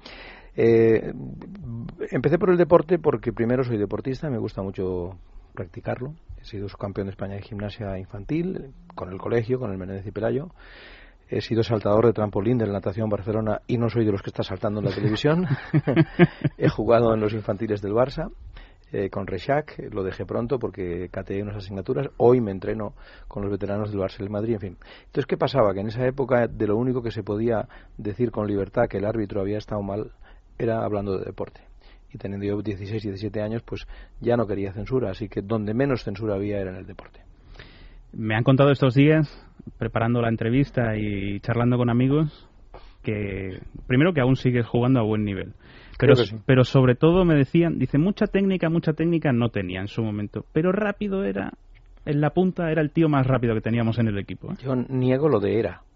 Empecé por el deporte porque primero soy deportista, me gusta mucho practicarlo. He sido subcampeón de España de gimnasia infantil con el colegio, con el Menéndez y Pelayo. He sido saltador de trampolín de la natación Barcelona y no soy de los que está saltando en la televisión. He jugado en los infantiles del Barça con Reixac, lo dejé pronto porque cateé unas asignaturas. Hoy me entreno con los veteranos del Barça y del Madrid, en fin. Entonces, ¿qué pasaba? Que en esa época de lo único que se podía decir con libertad que el árbitro había estado mal era hablando de deporte. Y teniendo yo 16, 17 años, pues ya no quería censura, así que donde menos censura había era en el deporte. Me han contado estos días, preparando la entrevista y charlando con amigos, que primero que aún sigues jugando a buen nivel. Pero sobre todo me decían, dice, mucha técnica no tenía en su momento, pero rápido era, en la punta era el tío más rápido que teníamos en el equipo. Yo niego lo de era.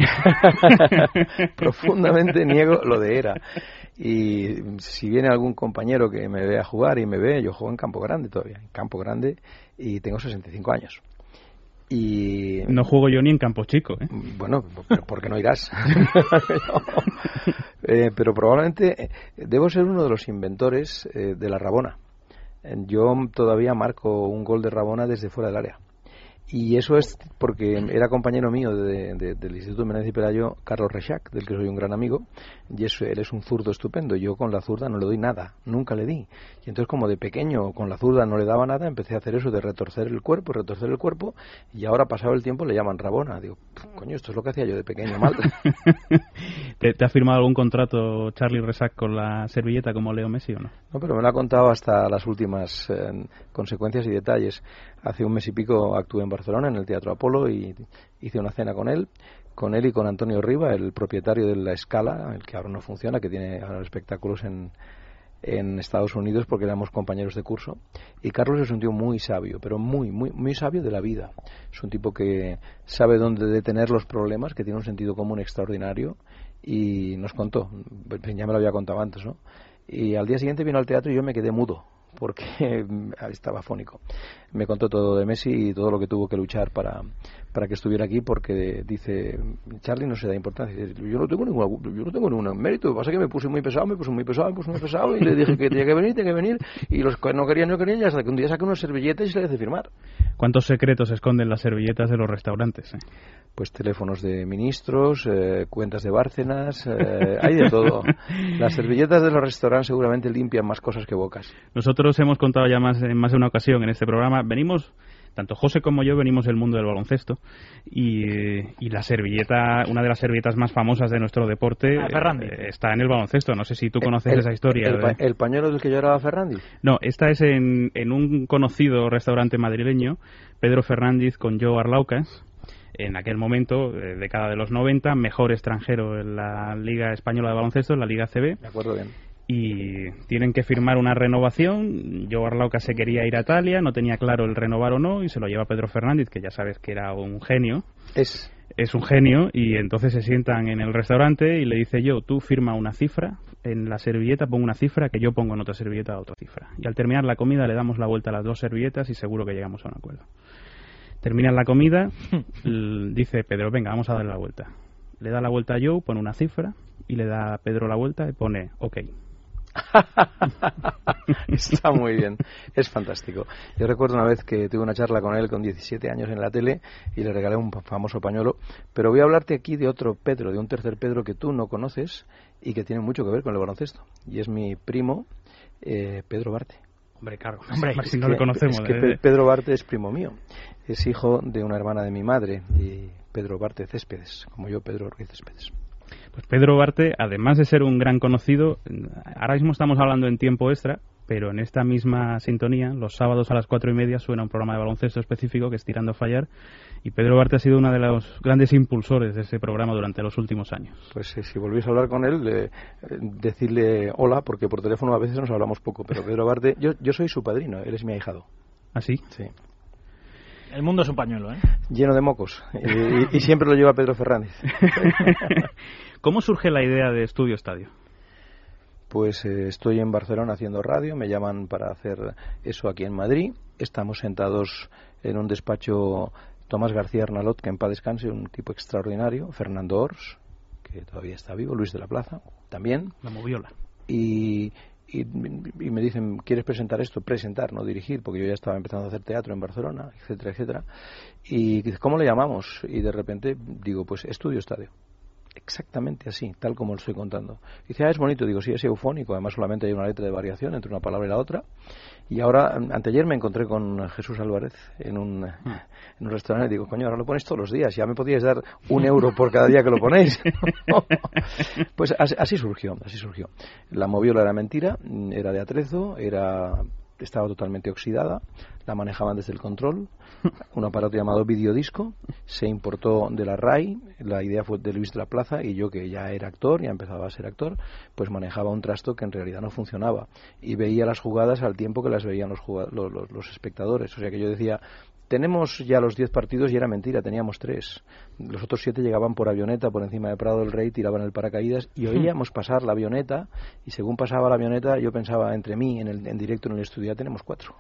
Profundamente niego lo de era. Y si viene algún compañero que me vea jugar y me ve, yo juego en Campo Grande todavía, en Campo Grande, y tengo 65 años. Y no juego yo ni en Campo Chico, ¿eh? Bueno, porque no irás. Pero probablemente debo ser uno de los inventores de la Rabona. Yo todavía marco un gol de Rabona desde fuera del área. Y eso es porque era compañero mío del Instituto Menéndez y Pelayo, Carlos Reixac, del que soy un gran amigo, y él es un zurdo estupendo. Yo con la zurda no le doy nada, nunca le di. Y entonces, como de pequeño con la zurda no le daba nada, empecé a hacer eso de retorcer el cuerpo, y ahora pasado el tiempo le llaman Rabona. Digo, coño, esto es lo que hacía yo de pequeño mal. ¿Te ha firmado algún contrato Charlie Reixac con la servilleta como Leo Messi o no? No, pero me lo ha contado hasta las últimas consecuencias y detalles. Hace un mes y pico actué en Barcelona, en el Teatro Apolo, y hice una cena con él y con Antonio Riva, el propietario de La Scala, el que ahora no funciona, que tiene ahora espectáculos en Estados Unidos, porque éramos compañeros de curso. Y Carlos es un tío muy sabio, pero muy, muy, muy sabio de la vida. Es un tipo que sabe dónde detener los problemas, que tiene un sentido común extraordinario, y nos contó, ya me lo había contado antes, ¿no? Y al día siguiente vino al teatro y yo me quedé mudo, porque estaba afónico. Me contó todo de Messi y todo lo que tuvo que luchar para que estuviera aquí, porque dice, Charlie no se da importancia. Yo no tengo ningún mérito, lo que pasa es que me puse muy pesado y le dije que tenía que venir, y los que no querían y hasta que un día saqué unas servilletas y se le hace firmar. ¿Cuántos secretos esconden las servilletas de los restaurantes? Pues teléfonos de ministros, cuentas de Bárcenas, hay de todo. Las servilletas de los restaurantes seguramente limpian más cosas que bocas. Nosotros hemos contado ya en más de una ocasión en este programa, venimos, tanto José como yo venimos del mundo del baloncesto, y la servilleta, una de las servilletas más famosas de nuestro deporte, está en el baloncesto. No sé si tú conoces esa historia. ¿El pañuelo del que lloraba Fernández? No, esta es en un conocido restaurante madrileño, Pedro Fernández con Joe Arlaucas. En aquel momento, década de los 90, mejor extranjero en la Liga Española de Baloncesto, en la Liga ACB. De acuerdo, bien. Y tienen que firmar una renovación. Joe Arlaucas se quería ir a Italia, no tenía claro el renovar o no, y se lo lleva Pedro Fernández, que ya sabes que era un genio. Es un genio, y entonces se sientan en el restaurante y le dice yo, tú firma una cifra, en la servilleta pongo una cifra, que yo pongo en otra servilleta otra cifra. Y al terminar la comida le damos la vuelta a las dos servilletas y seguro que llegamos a un acuerdo. Termina la comida, dice Pedro, venga, vamos a darle la vuelta. Le da la vuelta a Joe, pone una cifra, y le da a Pedro la vuelta y pone OK. Está muy bien, es fantástico. Yo recuerdo una vez que tuve una charla con él con 17 años en la tele y le regalé un famoso pañuelo, pero voy a hablarte aquí de otro Pedro, de un tercer Pedro que tú no conoces y que tiene mucho que ver con el baloncesto, y es mi primo Pedro Barte. Hombre, claro, si no le conocemos. Es que Pedro Barte es primo mío, es hijo de una hermana de mi madre, y Pedro Barte Céspedes, como yo, Pedro Ruiz Céspedes. Pues Pedro Barte, además de ser un gran conocido, ahora mismo estamos hablando en tiempo extra, pero en esta misma sintonía, los sábados a las 4:30 suena un programa de baloncesto específico que es Tirando a Fallar, y Pedro Barte ha sido uno de los grandes impulsores de ese programa durante los últimos años. Pues si volvéis a hablar con él, decirle hola, porque por teléfono a veces nos hablamos poco, pero Pedro Barte, yo soy su padrino, él es mi ahijado. ¿Ah, sí? Sí. El mundo es un pañuelo, ¿eh? Lleno de mocos, y siempre lo lleva Pedro Fernández. ¿Cómo surge la idea de Estudio Estadio? Pues estoy en Barcelona haciendo radio, me llaman para hacer eso aquí en Madrid. Estamos sentados en un despacho Tomás García Arnalot, que en paz descanse, un tipo extraordinario, Fernando Ors, que todavía está vivo, Luis de la Plaza, también. La Moviola. Y me dicen, ¿quieres presentar esto? Presentar, no dirigir, porque yo ya estaba empezando a hacer teatro en Barcelona, etcétera, etcétera. Y ¿cómo le llamamos? Y de repente digo, pues Estudio Estadio. Exactamente así, tal como lo estoy contando. Dice, es bonito. Digo, sí, es eufónico. Además solamente hay una letra de variación entre una palabra y la otra. Y ahora, anteayer me encontré con Jesús Álvarez en un restaurante y digo, coño, ahora lo ponéis todos los días. Ya me podíais dar €1 por cada día que lo ponéis. Pues así surgió. La Moviola era mentira, era de atrezo, estaba totalmente oxidada, la manejaban desde el control, un aparato llamado videodisco, se importó de la RAI, la idea fue de Luis de la Plaza, y yo, que ya era actor, ya empezaba a ser actor, pues manejaba un trasto que en realidad no funcionaba, y veía las jugadas al tiempo que las veían los espectadores. O sea que yo decía, tenemos ya los 10 partidos, y era mentira, teníamos 3. Los otros 7 llegaban por avioneta por encima de Prado del Rey, tiraban el paracaídas y oíamos pasar la avioneta, y según pasaba la avioneta yo pensaba, entre mí en directo en el estudio, ya tenemos 4.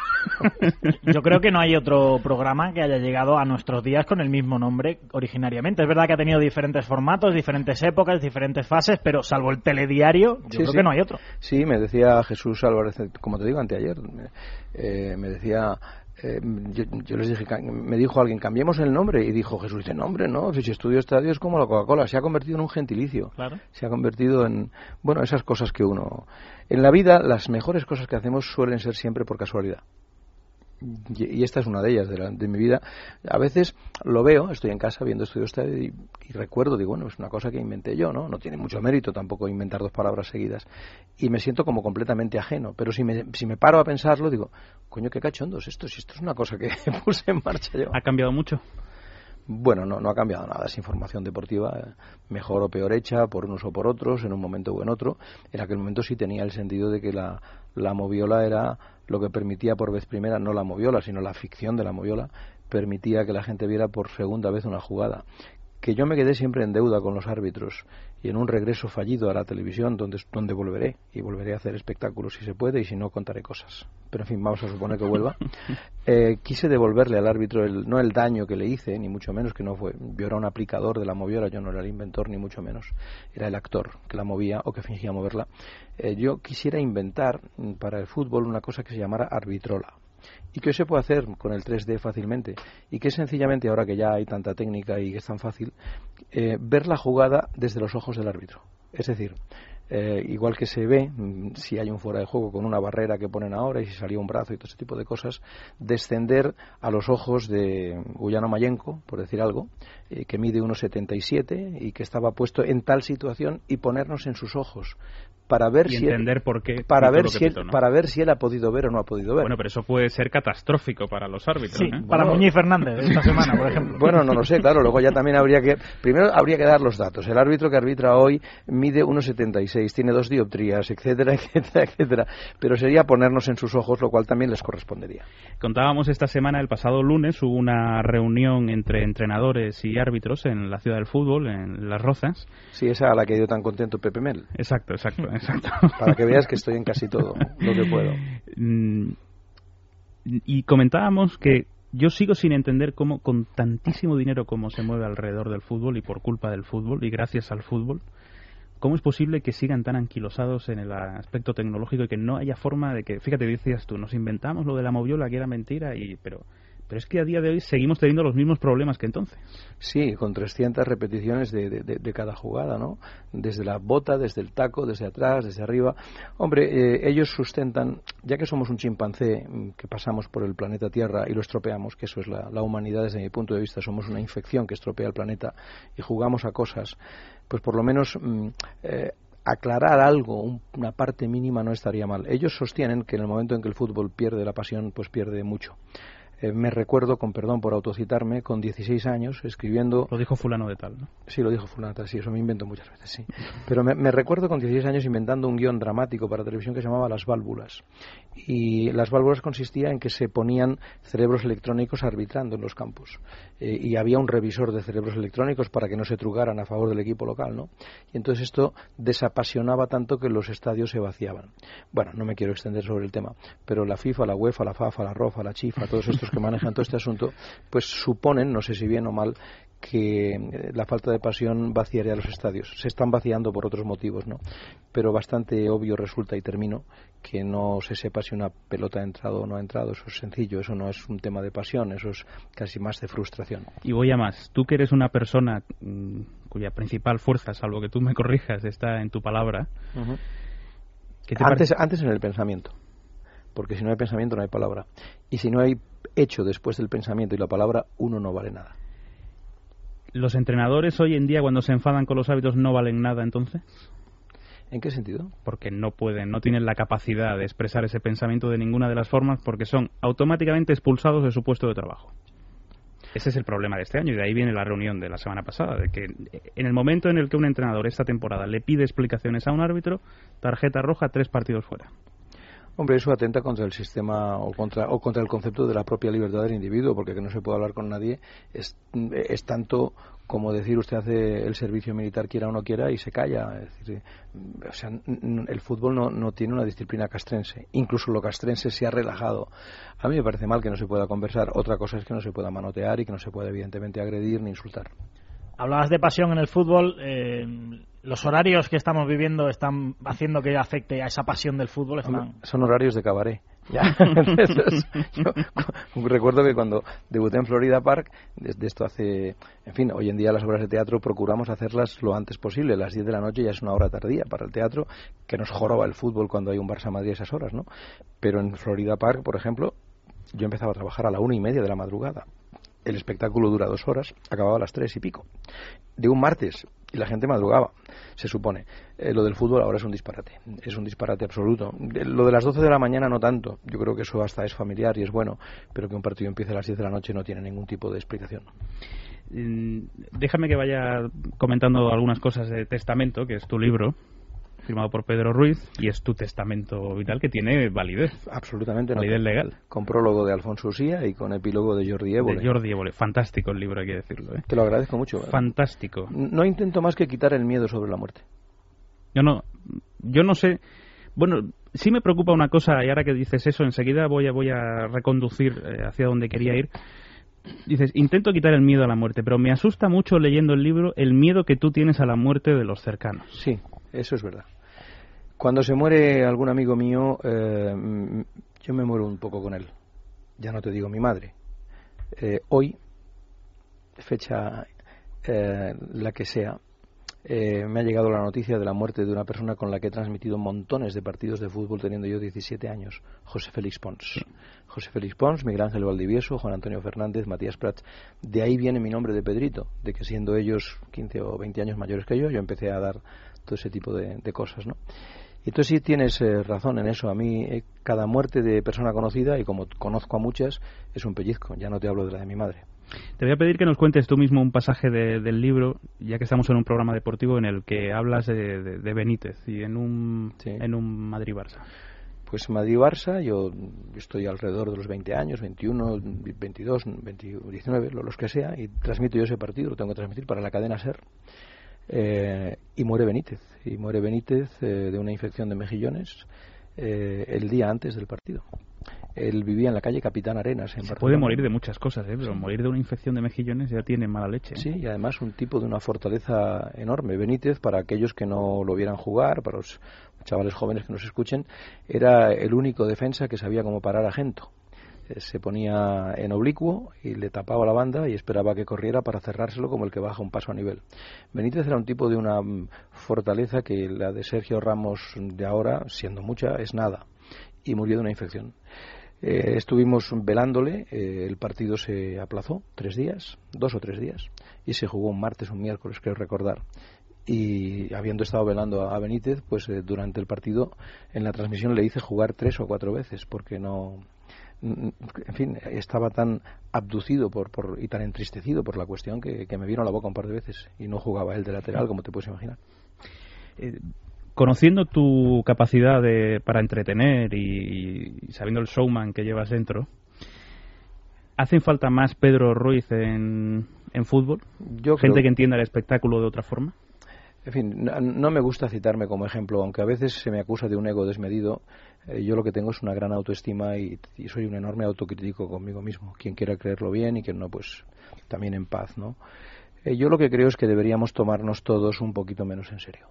Yo creo que no hay otro programa que haya llegado a nuestros días con el mismo nombre originariamente. Es verdad que ha tenido diferentes formatos, diferentes épocas, diferentes fases, pero salvo el telediario, yo creo que no hay otro. Sí, me decía Jesús Álvarez, como te digo, anteayer, me decía... yo les dije, me dijo alguien, cambiemos el nombre, y dijo Jesús, dice, nombre, no, si Estudio Estadio es como la Coca-Cola, se ha convertido en un gentilicio, claro. Se ha convertido en, bueno, esas cosas que uno, en la vida, las mejores cosas que hacemos suelen ser siempre por casualidad. Y esta es una de ellas, de mi vida. A veces lo veo, estoy en casa viendo Estudio Estadio y recuerdo, digo, bueno, es una cosa que inventé yo, ¿no? No tiene mucho mérito tampoco inventar 2 palabras seguidas. Y me siento como completamente ajeno. Pero si me paro a pensarlo, digo, coño, qué cachondo es esto, si esto es una cosa que puse en marcha yo. ¿Ha cambiado mucho? Bueno, no ha cambiado nada, es información deportiva, mejor o peor hecha, por unos o por otros, en un momento o en otro. En aquel momento sí tenía el sentido de que la moviola era lo que permitía por vez primera, no la moviola, sino la ficción de la moviola, permitía que la gente viera por segunda vez una jugada. Que yo me quedé siempre en deuda con los árbitros, y en un regreso fallido a la televisión, donde volveré, y volveré a hacer espectáculos si se puede, y si no contaré cosas. Pero en fin, vamos a suponer que vuelva. Quise devolverle al árbitro no el daño que le hice, ni mucho menos, que no fue. Yo era un aplicador de la moviola, yo no era el inventor, ni mucho menos. Era el actor que la movía o que fingía moverla. Yo quisiera inventar para el fútbol una cosa que se llamara arbitrola. Y que hoy se puede hacer con el 3D fácilmente, y que es sencillamente, ahora que ya hay tanta técnica y que es tan fácil, ver la jugada desde los ojos del árbitro. Es decir, igual que se ve si hay un fuera de juego con una barrera que ponen ahora, y si salía un brazo y todo ese tipo de cosas, descender a los ojos de Guyano Mayenko, por decir algo, que mide 1,77 y que estaba puesto en tal situación, y ponernos en sus ojos para ver si entender por qué, para ver si él ha podido ver o no ha podido ver. Bueno, pero eso puede ser catastrófico para los árbitros. Sí, para Muñiz Fernández esta semana, por ejemplo. Bueno, no lo sé, claro. Luego ya también primero habría que dar los datos. El árbitro que arbitra hoy mide 1,76, tiene 2 dioptrías, etcétera, etcétera, etcétera. Pero sería ponernos en sus ojos, lo cual también les correspondería. Contábamos esta semana, el pasado lunes, hubo una reunión entre entrenadores y árbitros en la Ciudad del Fútbol, en Las Rozas. Sí, esa a la que ha ido tan contento Pepe Mel. Exacto. Para que veas que estoy en casi todo lo que puedo. Y comentábamos que yo sigo sin entender cómo con tantísimo dinero como se mueve alrededor del fútbol y por culpa del fútbol y gracias al fútbol, ¿cómo es posible que sigan tan anquilosados en el aspecto tecnológico y que no haya forma de que, fíjate, decías tú, nos inventamos lo de la moviola que era mentira, pero es que a día de hoy seguimos teniendo los mismos problemas que entonces? Sí, con 300 repeticiones de cada jugada, ¿no? Desde la bota, desde el taco, desde atrás, desde arriba. Hombre, ellos sustentan, ya que somos un chimpancé que pasamos por el planeta Tierra y lo estropeamos, que eso es la humanidad desde mi punto de vista, somos una infección que estropea el planeta y jugamos a cosas, pues por lo menos aclarar algo, una parte mínima no estaría mal. Ellos sostienen que en el momento en que el fútbol pierde la pasión, pues pierde mucho. Me recuerdo, con perdón por autocitarme, con 16 años escribiendo... Lo dijo fulano de tal, ¿no? Sí, lo dijo fulano de tal, sí, eso me invento muchas veces, sí. Pero me recuerdo con 16 años inventando un guión dramático para televisión que se llamaba Las Válvulas. Y las válvulas consistía en que se ponían cerebros electrónicos arbitrando en los campos. Y había un revisor de cerebros electrónicos para que no se trucaran a favor del equipo local, ¿no? Y entonces esto desapasionaba tanto que los estadios se vaciaban. Bueno, no me quiero extender sobre el tema, pero la FIFA, la UEFA, la FAFA, la ROFA, la CHIFA, todos estos que manejan todo este asunto, pues suponen, no sé si bien o mal, que la falta de pasión vaciaría los estadios. Se están vaciando por otros motivos, ¿no? Pero bastante obvio resulta, y termino, que no se sepa si una pelota ha entrado o no ha entrado. Eso es sencillo, eso no es un tema de pasión, eso es casi más de frustración. Y voy a más. Tú que eres una persona cuya principal fuerza, salvo que tú me corrijas, está en tu palabra. Uh-huh. Antes en el pensamiento. Porque si no hay pensamiento no hay palabra. Y si no hay hecho después del pensamiento y la palabra, uno no vale nada. ¿Los entrenadores hoy en día, cuando se enfadan con los hábitos, no valen nada entonces? ¿En qué sentido? Porque no tienen la capacidad de expresar ese pensamiento de ninguna de las formas, porque son automáticamente expulsados de su puesto de trabajo. Ese es el problema de este año, y de ahí viene la reunión de la semana pasada, de que en el momento en el que un entrenador esta temporada le pide explicaciones a un árbitro, tarjeta roja, 3 partidos fuera. Hombre, eso atenta contra el sistema o contra el concepto de la propia libertad del individuo, porque que no se puede hablar con nadie es tanto como decir usted hace el servicio militar quiera o no quiera y se calla. Es decir, o sea, el fútbol no tiene una disciplina castrense. Incluso lo castrense se ha relajado. A mí me parece mal que no se pueda conversar. Otra cosa es que no se pueda manotear y que no se pueda evidentemente agredir ni insultar. Hablabas de pasión en el fútbol. Los horarios que estamos viviendo están haciendo que afecte a esa pasión del fútbol. Son horarios de cabaret. Ya. Entonces, yo recuerdo que cuando debuté en Florida Park, desde esto hace, en fin, hoy en día las obras de teatro procuramos hacerlas lo antes posible. Las 10 de la noche ya es una hora tardía para el teatro, que nos joroba el fútbol cuando hay un Barça-Madrid a esas horas, ¿no? Pero en Florida Park, por ejemplo, yo empezaba a trabajar a la 1:30 de la madrugada. El espectáculo dura 2 horas, acababa a las 3 y pico. De un martes, y la gente madrugaba, se supone. Lo del fútbol ahora es un disparate absoluto. Lo de las 12 de la mañana no tanto, yo creo que eso hasta es familiar y es bueno, pero que un partido empiece a las 10 de la noche no tiene ningún tipo de explicación. Déjame que vaya comentando algunas cosas de Testamento, que es tu libro, firmado por Pedro Ruiz, y es tu testamento vital que tiene validez. Absolutamente. Validez legal. Con prólogo de Alfonso Usía y con epílogo de Jordi Évole. De Jordi Évole. Fantástico el libro, hay que decirlo. Te lo agradezco mucho. Fantástico. No intento más que quitar el miedo sobre la muerte. Yo no sé. Bueno, sí me preocupa una cosa, y ahora que dices eso, enseguida voy a reconducir hacia donde quería ir. Dices, intento quitar el miedo a la muerte, pero me asusta mucho leyendo el libro el miedo que tú tienes a la muerte de los cercanos. Sí, eso es verdad. Cuando se muere algún amigo mío, yo me muero un poco con él. Ya no te digo mi madre. Hoy, fecha la que sea, me ha llegado la noticia de la muerte de una persona con la que he transmitido montones de partidos de fútbol teniendo yo 17 años, José Félix Pons. Sí. José Félix Pons, Miguel Ángel Valdivieso, Juan Antonio Fernández, Matías Prats. De ahí viene mi nombre de Pedrito, de que siendo ellos 15 o 20 años mayores que yo empecé a dar todo ese tipo de cosas, ¿no? Entonces sí tienes razón en eso. A mí cada muerte de persona conocida, y como conozco a muchas, es un pellizco. Ya no te hablo de la de mi madre. Te voy a pedir que nos cuentes tú mismo un pasaje del libro, ya que estamos en un programa deportivo en el que hablas de Benítez y en un Madrid-Barça. Pues Madrid-Barça, yo estoy alrededor de los 20 años, 21, 22, 19, los que sea, y transmito yo ese partido, lo tengo que transmitir para la cadena SER. Y muere Benítez de una infección de mejillones el día antes del partido. Él vivía en la calle Capitán Arenas en Barcelona. Puede morir de muchas cosas, pero morir de una infección de mejillones ya tiene mala leche. Sí, y además un tipo de una fortaleza enorme. Benítez, para aquellos que no lo vieran jugar, para los chavales jóvenes que nos escuchen, era el único defensa que sabía cómo parar a Gento. Se ponía en oblicuo y le tapaba la banda y esperaba que corriera para cerrárselo como el que baja un paso a nivel. Benítez era un tipo de una fortaleza que la de Sergio Ramos de ahora, siendo mucha, es nada. Y murió de una infección. Estuvimos velándole, el partido se aplazó 2 o 3 días, y se jugó un martes o un miércoles, creo recordar. Y habiendo estado velando a Benítez, pues durante el partido, en la transmisión le hice jugar 3 o 4 veces, porque no... En fin, estaba tan abducido y tan entristecido por la cuestión que me vino a la boca un par de veces, y no jugaba él de lateral, como te puedes imaginar. Conociendo tu capacidad para entretener y sabiendo el showman que llevas dentro, ¿hacen falta más Pedro Ruiz en fútbol? ¿Gente que entienda el espectáculo de otra forma? En fin, no me gusta citarme como ejemplo, aunque a veces se me acusa de un ego desmedido. Yo lo que tengo es una gran autoestima y soy un enorme autocrítico conmigo mismo. Quien quiera creerlo bien y quien no, pues también en paz, ¿no? Yo lo que creo es que deberíamos tomarnos todos un poquito menos en serio.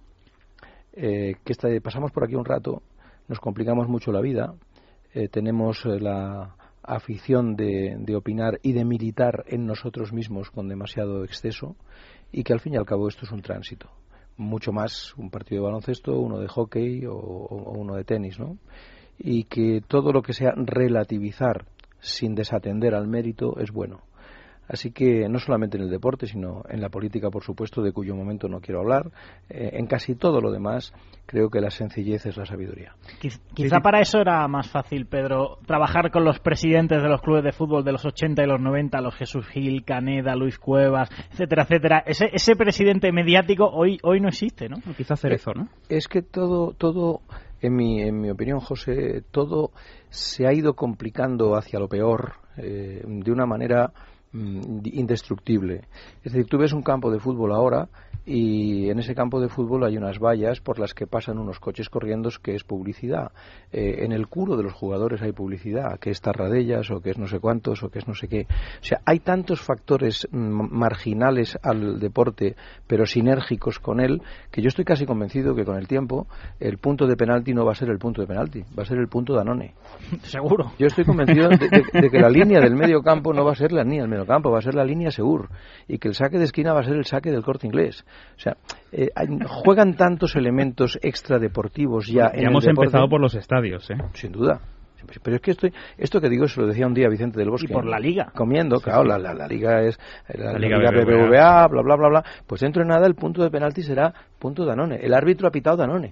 Pasamos por aquí un rato, nos complicamos mucho la vida, tenemos la afición de opinar y de militar en nosotros mismos con demasiado exceso, y que al fin y al cabo esto es un tránsito, mucho más un partido de baloncesto, uno de hockey o uno de tenis, ¿no? Y que todo lo que sea relativizar sin desatender al mérito es bueno. Así que no solamente en el deporte, sino en la política, por supuesto, de cuyo momento no quiero hablar, en casi todo lo demás creo que la sencillez es la sabiduría. Quizá para eso era más fácil, Pedro, trabajar con los presidentes de los clubes de fútbol de los 80 y los 90, los Jesús Gil, Caneda, Luis Cuevas, etcétera, etcétera. Ese presidente mediático hoy no existe, ¿no? Quizá Cerezo, ¿no? Es que todo en mi opinión, José, todo se ha ido complicando hacia lo peor de una manera indestructible. Es decir, tú ves un campo de fútbol ahora y en ese campo de fútbol hay unas vallas por las que pasan unos coches corriendo, que es publicidad. En el culo de los jugadores hay publicidad, que es Tarradellas o que es no sé cuántos o que es no sé qué. O sea, hay tantos factores marginales al deporte, pero sinérgicos con él, que yo estoy casi convencido que con el tiempo el punto de penalti no va a ser el punto de penalti, va a ser el punto Danone. Seguro. Yo estoy convencido de que la línea del medio campo no va a ser la línea del medio campo, va a ser la línea Segur, y que el saque de esquina va a ser el saque del Corte Inglés. O sea, juegan tantos elementos extradeportivos ya en el hemos deporte. Empezado por los estadios, ¿eh? Sin duda. Pero es que esto que digo se lo decía un día Vicente del Bosque. Y por la Liga. Comiendo, claro, sí. La Liga es la Liga BBVA, bla, bla, bla, bla. Pues dentro de nada el punto de penalti será punto Danone. El árbitro ha pitado Danone.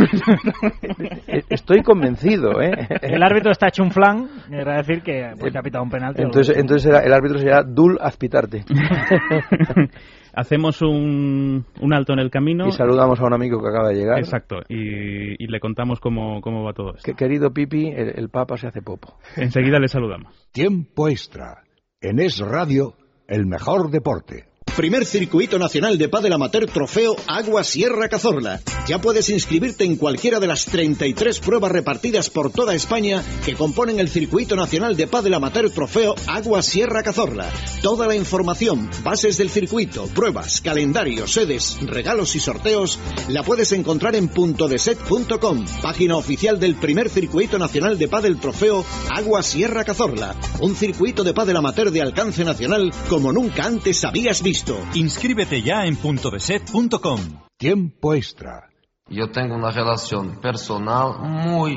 Estoy convencido, ¿eh? El árbitro está hecho un flan, era decir que ha pitado un penalti. Entonces el árbitro será Dul Azpitarte. Hacemos un alto en el camino. Y saludamos a un amigo que acaba de llegar. Exacto, y le contamos cómo va todo esto. Querido Pipi, el Papa se hace popo. Enseguida le saludamos. Tiempo extra. En Es Radio, el mejor deporte. Primer Circuito Nacional de Pádel Amateur Trofeo Agua Sierra Cazorla. Ya puedes inscribirte en cualquiera de las 33 pruebas repartidas por toda España que componen el Circuito Nacional de Pádel Amateur Trofeo Agua Sierra Cazorla. Toda la información, bases del circuito, pruebas, calendario, sedes, regalos y sorteos la puedes encontrar en puntodeset.com, página oficial del Primer Circuito Nacional de Pádel Trofeo Agua Sierra Cazorla. Un circuito de pádel amateur de alcance nacional como nunca antes habías visto. Inscríbete ya en puntodeset.com. Tiempo extra. Yo tengo una relación personal muy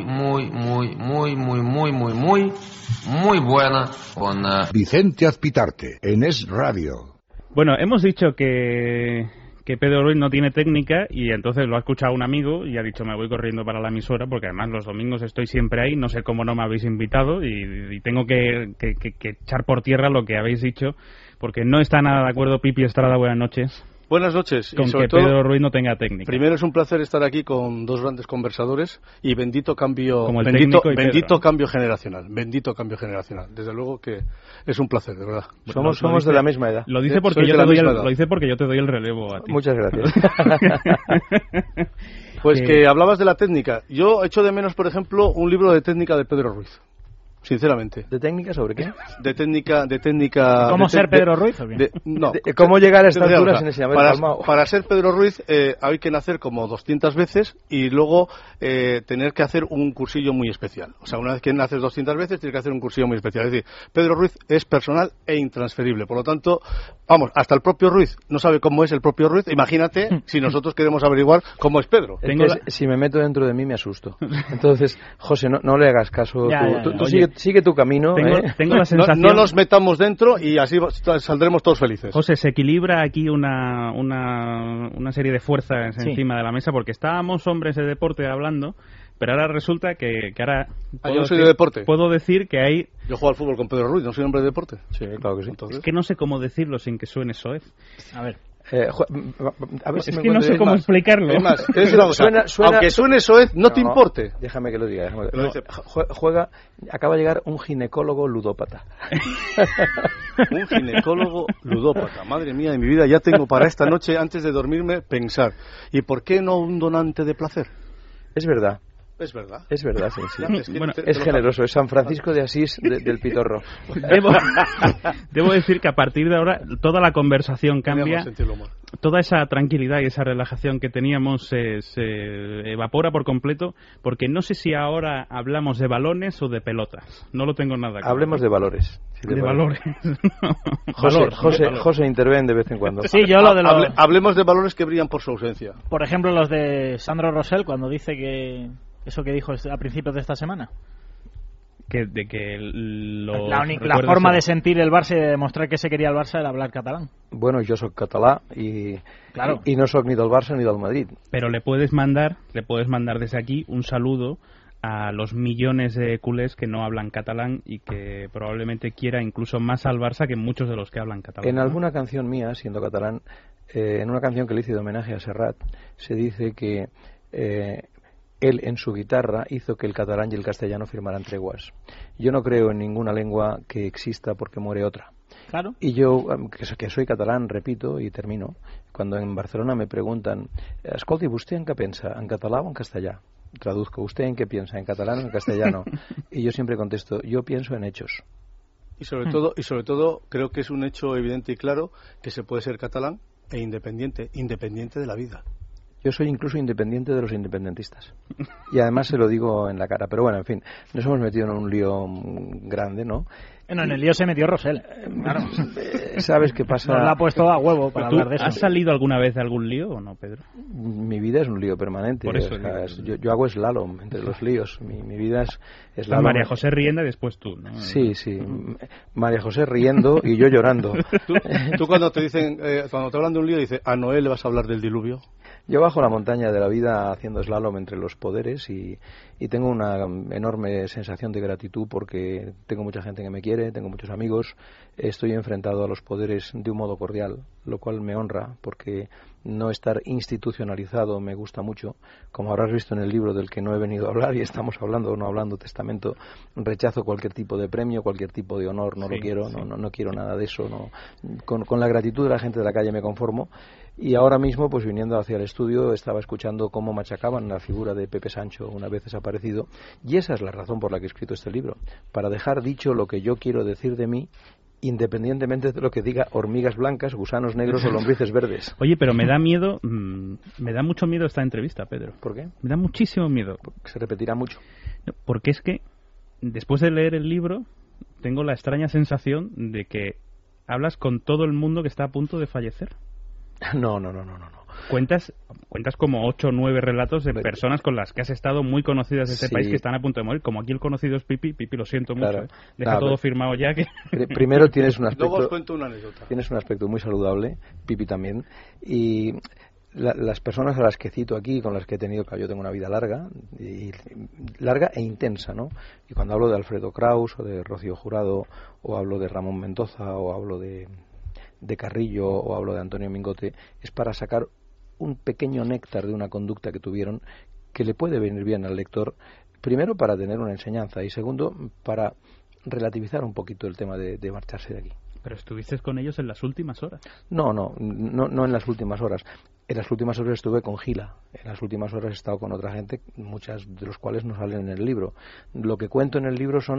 buena con Vicente Azpitarte, en Es Radio. Bueno, hemos dicho que Pedro Ruiz no tiene técnica, y entonces lo ha escuchado un amigo y ha dicho me voy corriendo para la emisora porque además los domingos estoy siempre ahí, no sé cómo no me habéis invitado y tengo que echar por tierra lo que habéis dicho, porque no está nada de acuerdo Pipi Estrada. Buenas noches. Buenas noches. Con que Pedro Ruiz no tenga técnica. Primero, es un placer estar aquí con dos grandes conversadores y bendito cambio, como el bendito cambio generacional. Bendito cambio generacional. Desde luego que es un placer, de verdad. Somos de la misma edad. Lo dice porque yo te doy el relevo a ti. Muchas gracias. Pues que hablabas de la técnica. Yo echo de menos, por ejemplo, un libro de técnica de Pedro Ruiz. sinceramente. ¿De técnica sobre qué? De técnica. ¿Cómo ser Pedro Ruiz o qué? No. ¿Cómo llegar a estas alturas sin enseñar calmado? Para ser Pedro Ruiz hay que nacer como 200 veces y luego tener que hacer un cursillo muy especial. O sea, una vez que naces 200 veces tienes que hacer un cursillo muy especial. Es decir, Pedro Ruiz es personal e intransferible. Por lo tanto, vamos, hasta el propio Ruiz no sabe cómo es el propio Ruiz. Imagínate si nosotros queremos averiguar cómo es Pedro. Si me meto dentro de mí me asusto. Entonces, José, no le hagas caso. Tú sigue tu camino. Tengo la sensación... No nos metamos dentro y así saldremos todos felices. José, se equilibra aquí una serie de fuerzas encima de la mesa, porque estábamos hombres de deporte hablando, pero ahora resulta que ahora... Yo no soy de deporte. Puedo decir que hay... Yo juego al fútbol con Pedro Ruiz, ¿no soy hombre de deporte? Sí, claro que sí. Entonces... Es que no sé cómo decirlo sin que suene soez. A ver. A ver si es que no sé cómo explicarlo. Es más, aunque suene soez, no te importe. Déjame que lo diga. Juega, acaba de llegar un ginecólogo ludópata. Un ginecólogo ludópata. Madre mía de mi vida, ya tengo para esta noche, antes de dormirme, pensar. ¿Y por qué no un donante de placer? Es verdad. Es verdad. Es verdad, sí. Bueno, es generoso, es San Francisco de Asís del Pitorro. Debo decir que a partir de ahora toda la conversación cambia, toda esa tranquilidad y esa relajación que teníamos se evapora por completo, porque no sé si ahora hablamos de balones o de pelotas. No lo tengo nada claro. Hablemos de valores. De valores. José interviene de vez en cuando. Sí, yo lo de los... Hablemos de valores que brillan por su ausencia. Por ejemplo, los de Sandro Rosell, cuando dice que... Eso que dijo a principios de esta semana. La forma de sentir el Barça y de demostrar que se quería el Barça era hablar catalán. Bueno, yo soy catalán y no soy ni del Barça ni del Madrid. Pero le puedes mandar desde aquí un saludo a los millones de culés que no hablan catalán y que probablemente quiera incluso más al Barça que muchos de los que hablan catalán. En alguna canción mía, siendo catalán, en una canción que le hice de homenaje a Serrat, se dice que... él en su guitarra hizo que el catalán y el castellano firmaran treguas. Yo no creo en ninguna lengua que exista porque muere otra. Claro. Y yo, que soy catalán, repito y termino, cuando en Barcelona me preguntan, escolti, ¿usted en qué piensa? ¿En catalán o en castellano? Traduzco, ¿usted en qué piensa? ¿En catalán o en castellano? Y yo siempre contesto, yo pienso en hechos. Y sobre todo creo que es un hecho evidente y claro que se puede ser catalán e independiente de la vida. Yo soy incluso independiente de los independentistas. Y además se lo digo en la cara. Pero bueno, en fin, nos hemos metido en un lío grande, ¿no? Bueno, en el lío se metió Rosell. Claro. ¿Sabes qué pasa? Nos la ha puesto a huevo para hablar de eso. ¿Has salido alguna vez de algún lío o no, Pedro? Mi vida es un lío permanente. Por eso, yo hago slalom entre los líos. Mi vida es slalom. María José riendo y después tú, ¿no? Sí. María José riendo y yo llorando. ¿Tú cuando te dicen, cuando te hablan de un lío, dices, ¿a Noé le vas a hablar del diluvio? Yo bajo la montaña de la vida haciendo slalom entre los poderes y tengo una enorme sensación de gratitud porque tengo mucha gente que me quiere, tengo muchos amigos, estoy enfrentado a los poderes de un modo cordial, lo cual me honra porque no estar institucionalizado me gusta mucho. Como habrás visto en el libro del que no he venido a hablar y estamos hablando o no hablando testamento, rechazo cualquier tipo de premio, cualquier tipo de honor, no lo quiero, no quiero nada de eso. No. Con la gratitud de la gente de la calle me conformo. Y ahora mismo, pues viniendo hacia el estudio, estaba escuchando cómo machacaban la figura de Pepe Sancho una vez desaparecido, y esa es la razón por la que he escrito este libro, para dejar dicho lo que yo quiero decir de mí, independientemente de lo que diga hormigas blancas, gusanos negros o lombrices verdes. Oye, pero me da miedo, me da mucho miedo esta entrevista, Pedro. ¿Por qué? Me da muchísimo miedo. Porque se repetirá mucho. Porque es que, después de leer el libro, tengo la extraña sensación de que hablas con todo el mundo que está a punto de fallecer. No. Cuentas como 8 o 9 relatos de personas con las que has estado muy conocidas de este país que están a punto de morir. Como aquí el conocido es Pipi, lo siento mucho. Deja todo firmado ya. Que... Primero tienes un aspecto... Luego os cuento una anécdota. Tienes un aspecto muy saludable, Pipi también, y... las personas a las que cito aquí, con las que he tenido, yo tengo una vida larga e intensa, ¿no? Y cuando hablo de Alfredo Kraus o de Rocío Jurado, o hablo de Ramón Mendoza, o hablo de Carrillo, o hablo de Antonio Mingote, es para sacar un pequeño néctar de una conducta que tuvieron que le puede venir bien al lector, primero para tener una enseñanza y segundo para relativizar un poquito el tema de marcharse de aquí. ¿Pero estuviste con ellos en las últimas horas? No en las últimas horas. En las últimas horas estuve con Gila. En las últimas horas he estado con otra gente, muchas de los cuales no salen en el libro. Lo que cuento en el libro son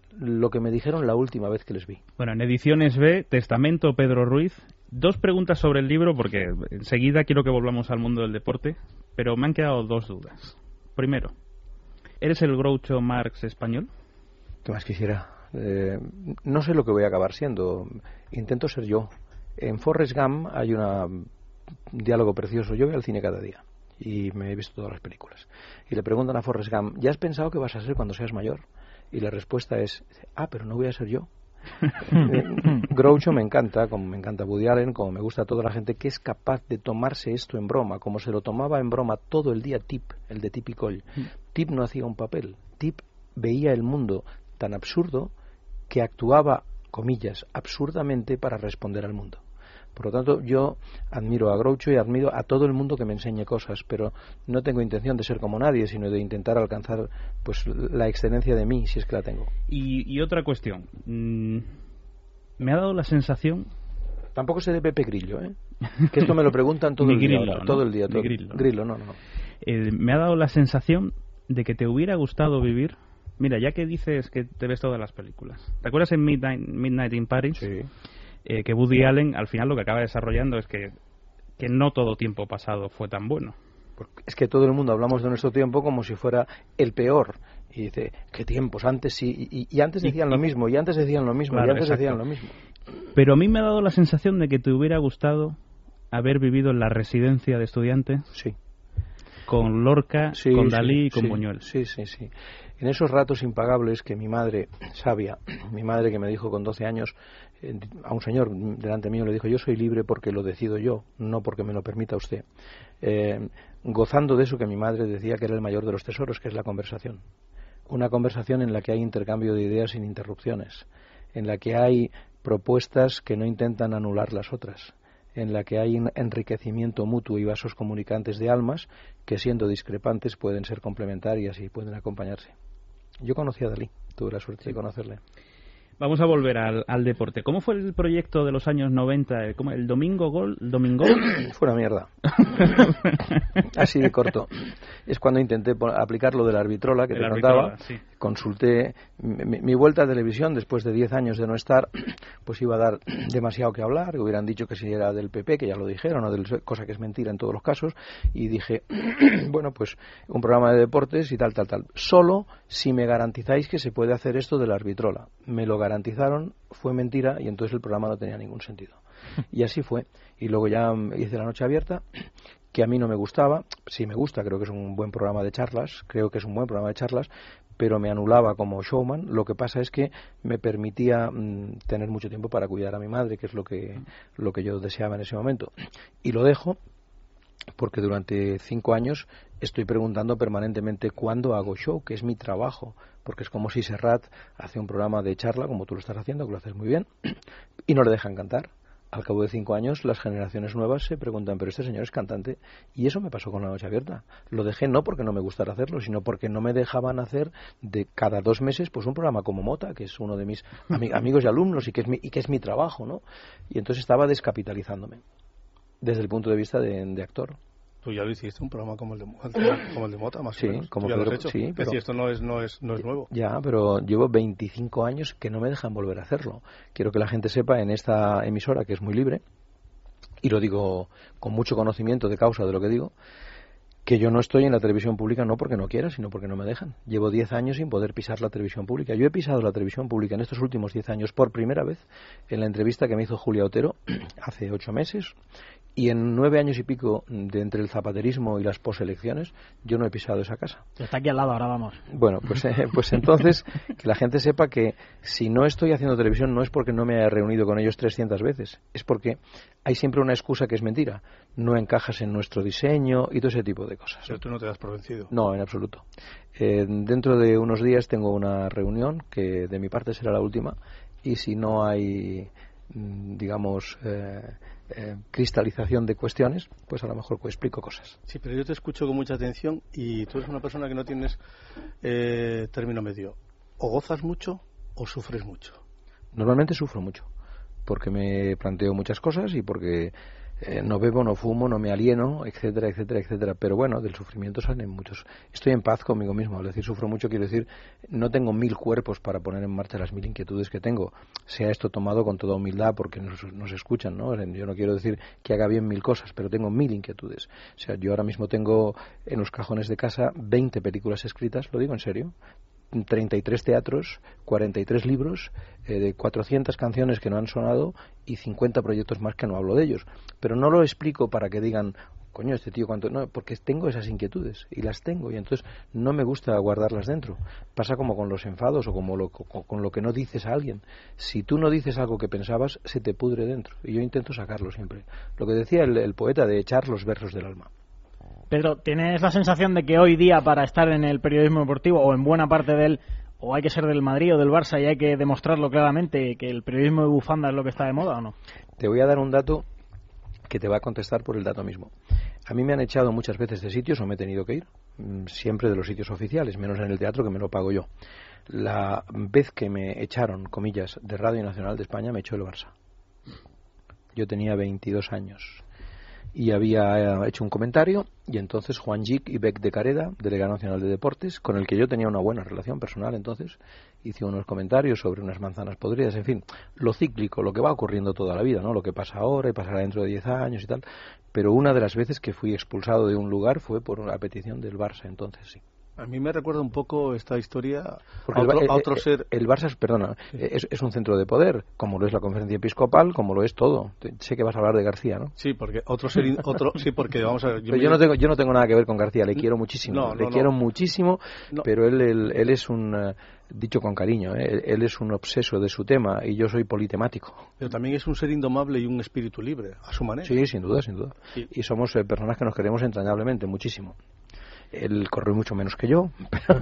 lo que me dijeron la última vez que les vi. Bueno, en Ediciones B, Testamento Pedro Ruiz. 2 preguntas sobre el libro, porque enseguida quiero que volvamos al mundo del deporte, pero me han quedado 2 dudas. Primero, ¿eres el Groucho Marx español? ¿Qué más quisiera? No sé lo que voy a acabar siendo. Intento ser yo. En Forrest Gump hay un diálogo precioso. Yo voy al cine cada día y me he visto todas las películas. Y le preguntan a Forrest Gump, ¿ya has pensado qué vas a ser cuando seas mayor? Y la respuesta es, pero no voy a ser yo. Groucho me encanta, como me encanta Woody Allen, como me gusta toda la gente que es capaz de tomarse esto en broma, como se lo tomaba en broma todo el día Tip, el de Tip y Coll. Tip no hacía un papel, Tip veía el mundo tan absurdo que actuaba, comillas, absurdamente para responder al mundo. Por lo tanto, yo admiro a Groucho y admiro a todo el mundo que me enseñe cosas, pero no tengo intención de ser como nadie, sino de intentar alcanzar pues la excelencia de mí, si es que la tengo. Y otra cuestión. Me ha dado la sensación... Tampoco sé de Pepe Grillo, ¿eh? Que esto me lo preguntan todo el día. ¿no? Todo el día. Grillo, no. Me ha dado la sensación de que te hubiera gustado vivir... Mira, ya que dices que te ves todas las películas. ¿Te acuerdas en Midnight in Paris? Sí. Que Woody Allen al final lo que acaba desarrollando es que no todo tiempo pasado fue tan bueno. Es que todo el mundo hablamos de nuestro tiempo como si fuera el peor. Y dice, ¿qué tiempos? Antes sí. Y antes decían lo mismo, y antes decían lo mismo, claro, y antes exacto. decían lo mismo. Pero a mí me ha dado la sensación de que te hubiera gustado haber vivido en la residencia de estudiantes. Sí. Con Lorca, sí, con Dalí y con sí, Buñuel. Sí. En esos ratos impagables que mi madre, sabia, mi madre que me dijo con 12 años, a un señor delante mío le dijo, yo soy libre porque lo decido yo, no porque me lo permita usted. Gozando de eso que mi madre decía que era el mayor de los tesoros, que es la conversación. Una conversación en la que hay intercambio de ideas sin interrupciones, en la que hay propuestas que no intentan anular las otras, en la que hay un enriquecimiento mutuo y vasos comunicantes de almas que, siendo discrepantes, pueden ser complementarias y pueden acompañarse. Yo conocí a Dalí, tuve la suerte de conocerle. Vamos a volver al deporte. ¿Cómo fue el proyecto de los años 90? ¿El Domingo Gol? Fue una mierda. Así de corto. Es cuando intenté aplicar lo de la arbitrola que te contaba. Sí. Consulté mi vuelta a televisión después de 10 años de no estar, pues iba a dar demasiado que hablar. Hubieran dicho que si era del PP, que ya lo dijeron, o cosa que es mentira en todos los casos. Y dije, bueno, pues un programa de deportes y tal. Solo si me garantizáis que se puede hacer esto de la arbitrola. Me lo garantizaron, fue mentira y entonces el programa no tenía ningún sentido. Y así fue. Y luego ya hice La Noche Abierta, que a mí no me gustaba. Sí me gusta, creo que es un buen programa de charlas, pero me anulaba como showman. Lo que pasa es que me permitía tener mucho tiempo para cuidar a mi madre, que es lo que yo deseaba en ese momento. Y lo dejo porque durante 5 años estoy preguntando permanentemente cuándo hago show, que es mi trabajo, porque es como si Serrat hace un programa de charla, como tú lo estás haciendo, que lo haces muy bien, y no le dejan cantar. Al cabo de 5 años, las generaciones nuevas se preguntan, pero este señor es cantante, y eso me pasó con La Noche Abierta. Lo dejé no porque no me gustara hacerlo, sino porque no me dejaban hacer de cada 2 meses pues un programa como Mota, que es uno de mis amigos y alumnos, y que es mi trabajo, ¿no? Y entonces estaba descapitalizándome desde el punto de vista de actor. Tú ya lo hiciste, un programa como el de Mota, más o menos. Sí, como ya Pedro, lo has hecho. sí, pero esto no es nuevo. Ya, pero llevo 25 años que no me dejan volver a hacerlo. Quiero que la gente sepa en esta emisora, que es muy libre, y lo digo con mucho conocimiento de causa de lo que digo, que yo no estoy en la televisión pública no porque no quiera, sino porque no me dejan. Llevo 10 años sin poder pisar la televisión pública. Yo he pisado la televisión pública en estos últimos 10 años por primera vez en la entrevista que me hizo Julia Otero hace 8 meses. Y en 9 años y pico de entre el zapaterismo y las poselecciones, yo no he pisado esa casa. Está aquí al lado, ahora vamos. Bueno, pues entonces, que la gente sepa que si no estoy haciendo televisión no es porque no me haya reunido con ellos 300 veces, es porque hay siempre una excusa que es mentira. No encajas en nuestro diseño y todo ese tipo de cosas. Pero tú no te das por vencido. No, en absoluto. Dentro de unos días tengo una reunión, que de mi parte será la última, y si no hay, digamos... cristalización de cuestiones, pues a lo mejor explico cosas. Sí, pero yo te escucho con mucha atención y tú eres una persona que no tienes término medio. O gozas mucho o sufres mucho. Normalmente sufro mucho, porque me planteo muchas cosas y porque no bebo, no fumo, no me alieno, etcétera, etcétera, etcétera. Pero bueno, del sufrimiento salen muchos. Estoy en paz conmigo mismo. Al decir sufro mucho, quiero decir, no tengo 1000 cuerpos para poner en marcha las 1000 inquietudes que tengo. Sea esto tomado con toda humildad porque nos escuchan, ¿no? Yo no quiero decir que haga bien 1000 cosas, pero tengo 1000 inquietudes. O sea, yo ahora mismo tengo en los cajones de casa 20 películas escritas, lo digo en serio, 33 teatros, 43 libros, de 400 canciones que no han sonado y 50 proyectos más que no hablo de ellos. Pero no lo explico para que digan, coño, este tío cuánto... No, porque tengo esas inquietudes y las tengo y entonces no me gusta guardarlas dentro. Pasa como con los enfados o como con lo que no dices a alguien. Si tú no dices algo que pensabas, se te pudre dentro y yo intento sacarlo siempre. Lo que decía el poeta de echar los versos del alma. Pedro, ¿tienes la sensación de que hoy día para estar en el periodismo deportivo o en buena parte de él, o hay que ser del Madrid o del Barça y hay que demostrarlo claramente, que el periodismo de bufanda es lo que está de moda o no? Te voy a dar un dato que te va a contestar por el dato mismo. A mí me han echado muchas veces de sitios o me he tenido que ir, siempre de los sitios oficiales, menos en el teatro que me lo pago yo. La vez que me echaron, comillas, de Radio Nacional de España, me echó el Barça. Yo tenía 22 años. Y había hecho un comentario y entonces Juan Gic y Bec de Careda, delegado nacional de deportes, con el que yo tenía una buena relación personal, entonces hice unos comentarios sobre unas manzanas podridas, en fin, lo cíclico, lo que va ocurriendo toda la vida, ¿no? Lo que pasa ahora y pasará dentro de 10 años y tal. Pero una de las veces que fui expulsado de un lugar fue por una petición del Barça, entonces sí. A mí me recuerda un poco esta historia porque a otro ser. El Barça, perdona, es un centro de poder, como lo es la Conferencia Episcopal, como lo es todo. Sé que vas a hablar de García, ¿no? Sí, porque sí, porque vamos a ver. Yo no tengo nada que ver con García, le quiero muchísimo, quiero muchísimo, pero él es un, dicho con cariño, él es un obseso de su tema y yo soy politemático. Pero también es un ser indomable y un espíritu libre, a su manera. Sí, sin duda, sin duda. Sí. Y somos personas que nos queremos entrañablemente, muchísimo. Él corre mucho menos que yo,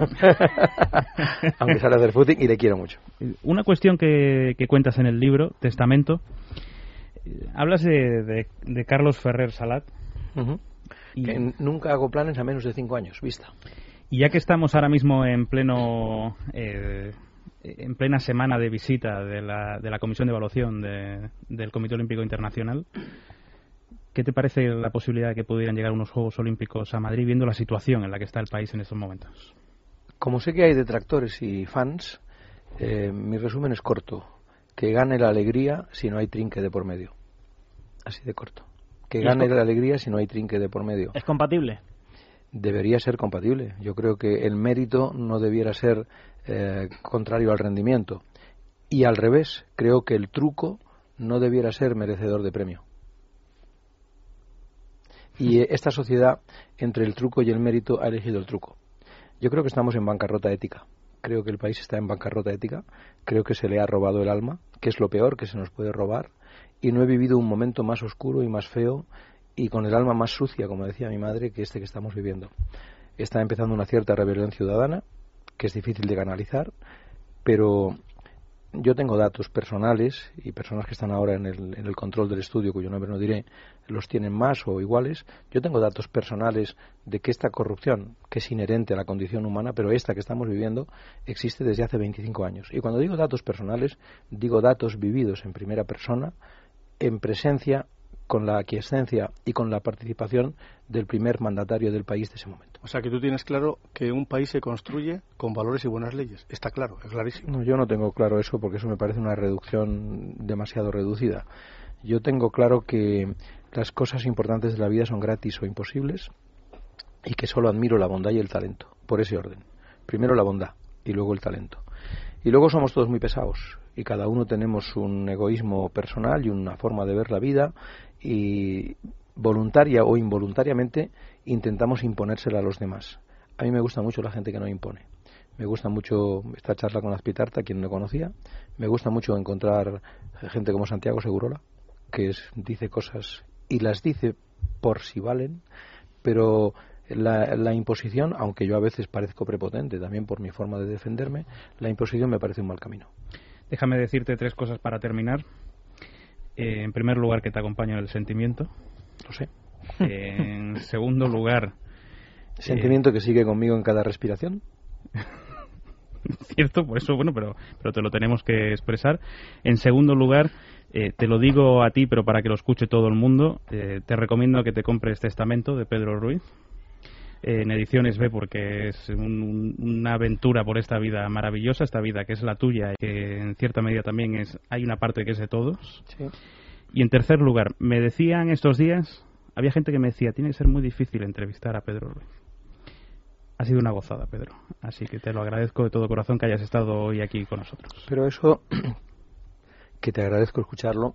aunque sale a hacer footing y le quiero mucho. Una cuestión que cuentas en el libro, Testamento, hablas de Carlos Ferrer Salat. Uh-huh. Que nunca hago planes a menos de 5 años, vista. Y ya que estamos ahora mismo en plena semana de visita de la Comisión de Evaluación del Comité Olímpico Internacional, ¿qué te parece la posibilidad de que pudieran llegar unos Juegos Olímpicos a Madrid viendo la situación en la que está el país en estos momentos? Como sé que hay detractores y fans, mi resumen es corto. Que gane la alegría si no hay trinque de por medio. Así de corto. Que gane la alegría si no hay trinque de por medio. ¿Es compatible? Debería ser compatible. Yo creo que el mérito no debiera ser contrario al rendimiento. Y al revés, creo que el truco no debiera ser merecedor de premio. Y esta sociedad, entre el truco y el mérito, ha elegido el truco. Yo creo que estamos en bancarrota ética. Creo que el país está en bancarrota ética. Creo que se le ha robado el alma, que es lo peor que se nos puede robar. Y no he vivido un momento más oscuro y más feo y con el alma más sucia, como decía mi madre, que este que estamos viviendo. Está empezando una cierta rebelión ciudadana, que es difícil de canalizar, pero yo tengo datos personales y personas que están ahora en el control del estudio, cuyo nombre no diré, los tienen más o iguales. Yo tengo datos personales de que esta corrupción, que es inherente a la condición humana, pero esta que estamos viviendo, existe desde hace 25 años. Y cuando digo datos personales, digo datos vividos en primera persona, en presencia, con la aquiescencia y con la participación del primer mandatario del país de ese momento. O sea, que tú tienes claro que un país se construye con valores y buenas leyes. Está claro, es clarísimo. No, yo no tengo claro eso porque eso me parece una reducción demasiado reducida. Yo tengo claro que las cosas importantes de la vida son gratis o imposibles y que solo admiro la bondad y el talento, por ese orden. Primero la bondad y luego el talento. Y luego somos todos muy pesados y cada uno tenemos un egoísmo personal y una forma de ver la vida y voluntaria o involuntariamente intentamos imponérsela a los demás. A mí me gusta mucho la gente que no impone. Me gusta mucho esta charla con Azpitarte, a quien no conocía. Me gusta mucho encontrar gente como Santiago Segurola, que dice cosas y las dice por si valen, pero la imposición, aunque yo a veces parezco prepotente también por mi forma de defenderme, la imposición me parece un mal camino. Déjame decirte 3 cosas para terminar. En primer lugar, que te acompaña el sentimiento. Lo sé. En segundo lugar... ¿Sentimiento que sigue conmigo en cada respiración? Cierto, por eso, bueno, pero te lo tenemos que expresar. En segundo lugar, Te lo digo a ti, pero para que lo escuche todo el mundo, te recomiendo que te compres Testamento de Pedro Ruiz, en ediciones B, porque es una aventura por esta vida maravillosa, esta vida que es la tuya, y que en cierta medida también hay una parte que es de todos. Sí. Y en tercer lugar, me decían estos días, había gente que me decía, tiene que ser muy difícil entrevistar a Pedro Ruiz. Ha sido una gozada, Pedro, así que te lo agradezco de todo corazón que hayas estado hoy aquí con nosotros. Pero eso, que te agradezco escucharlo,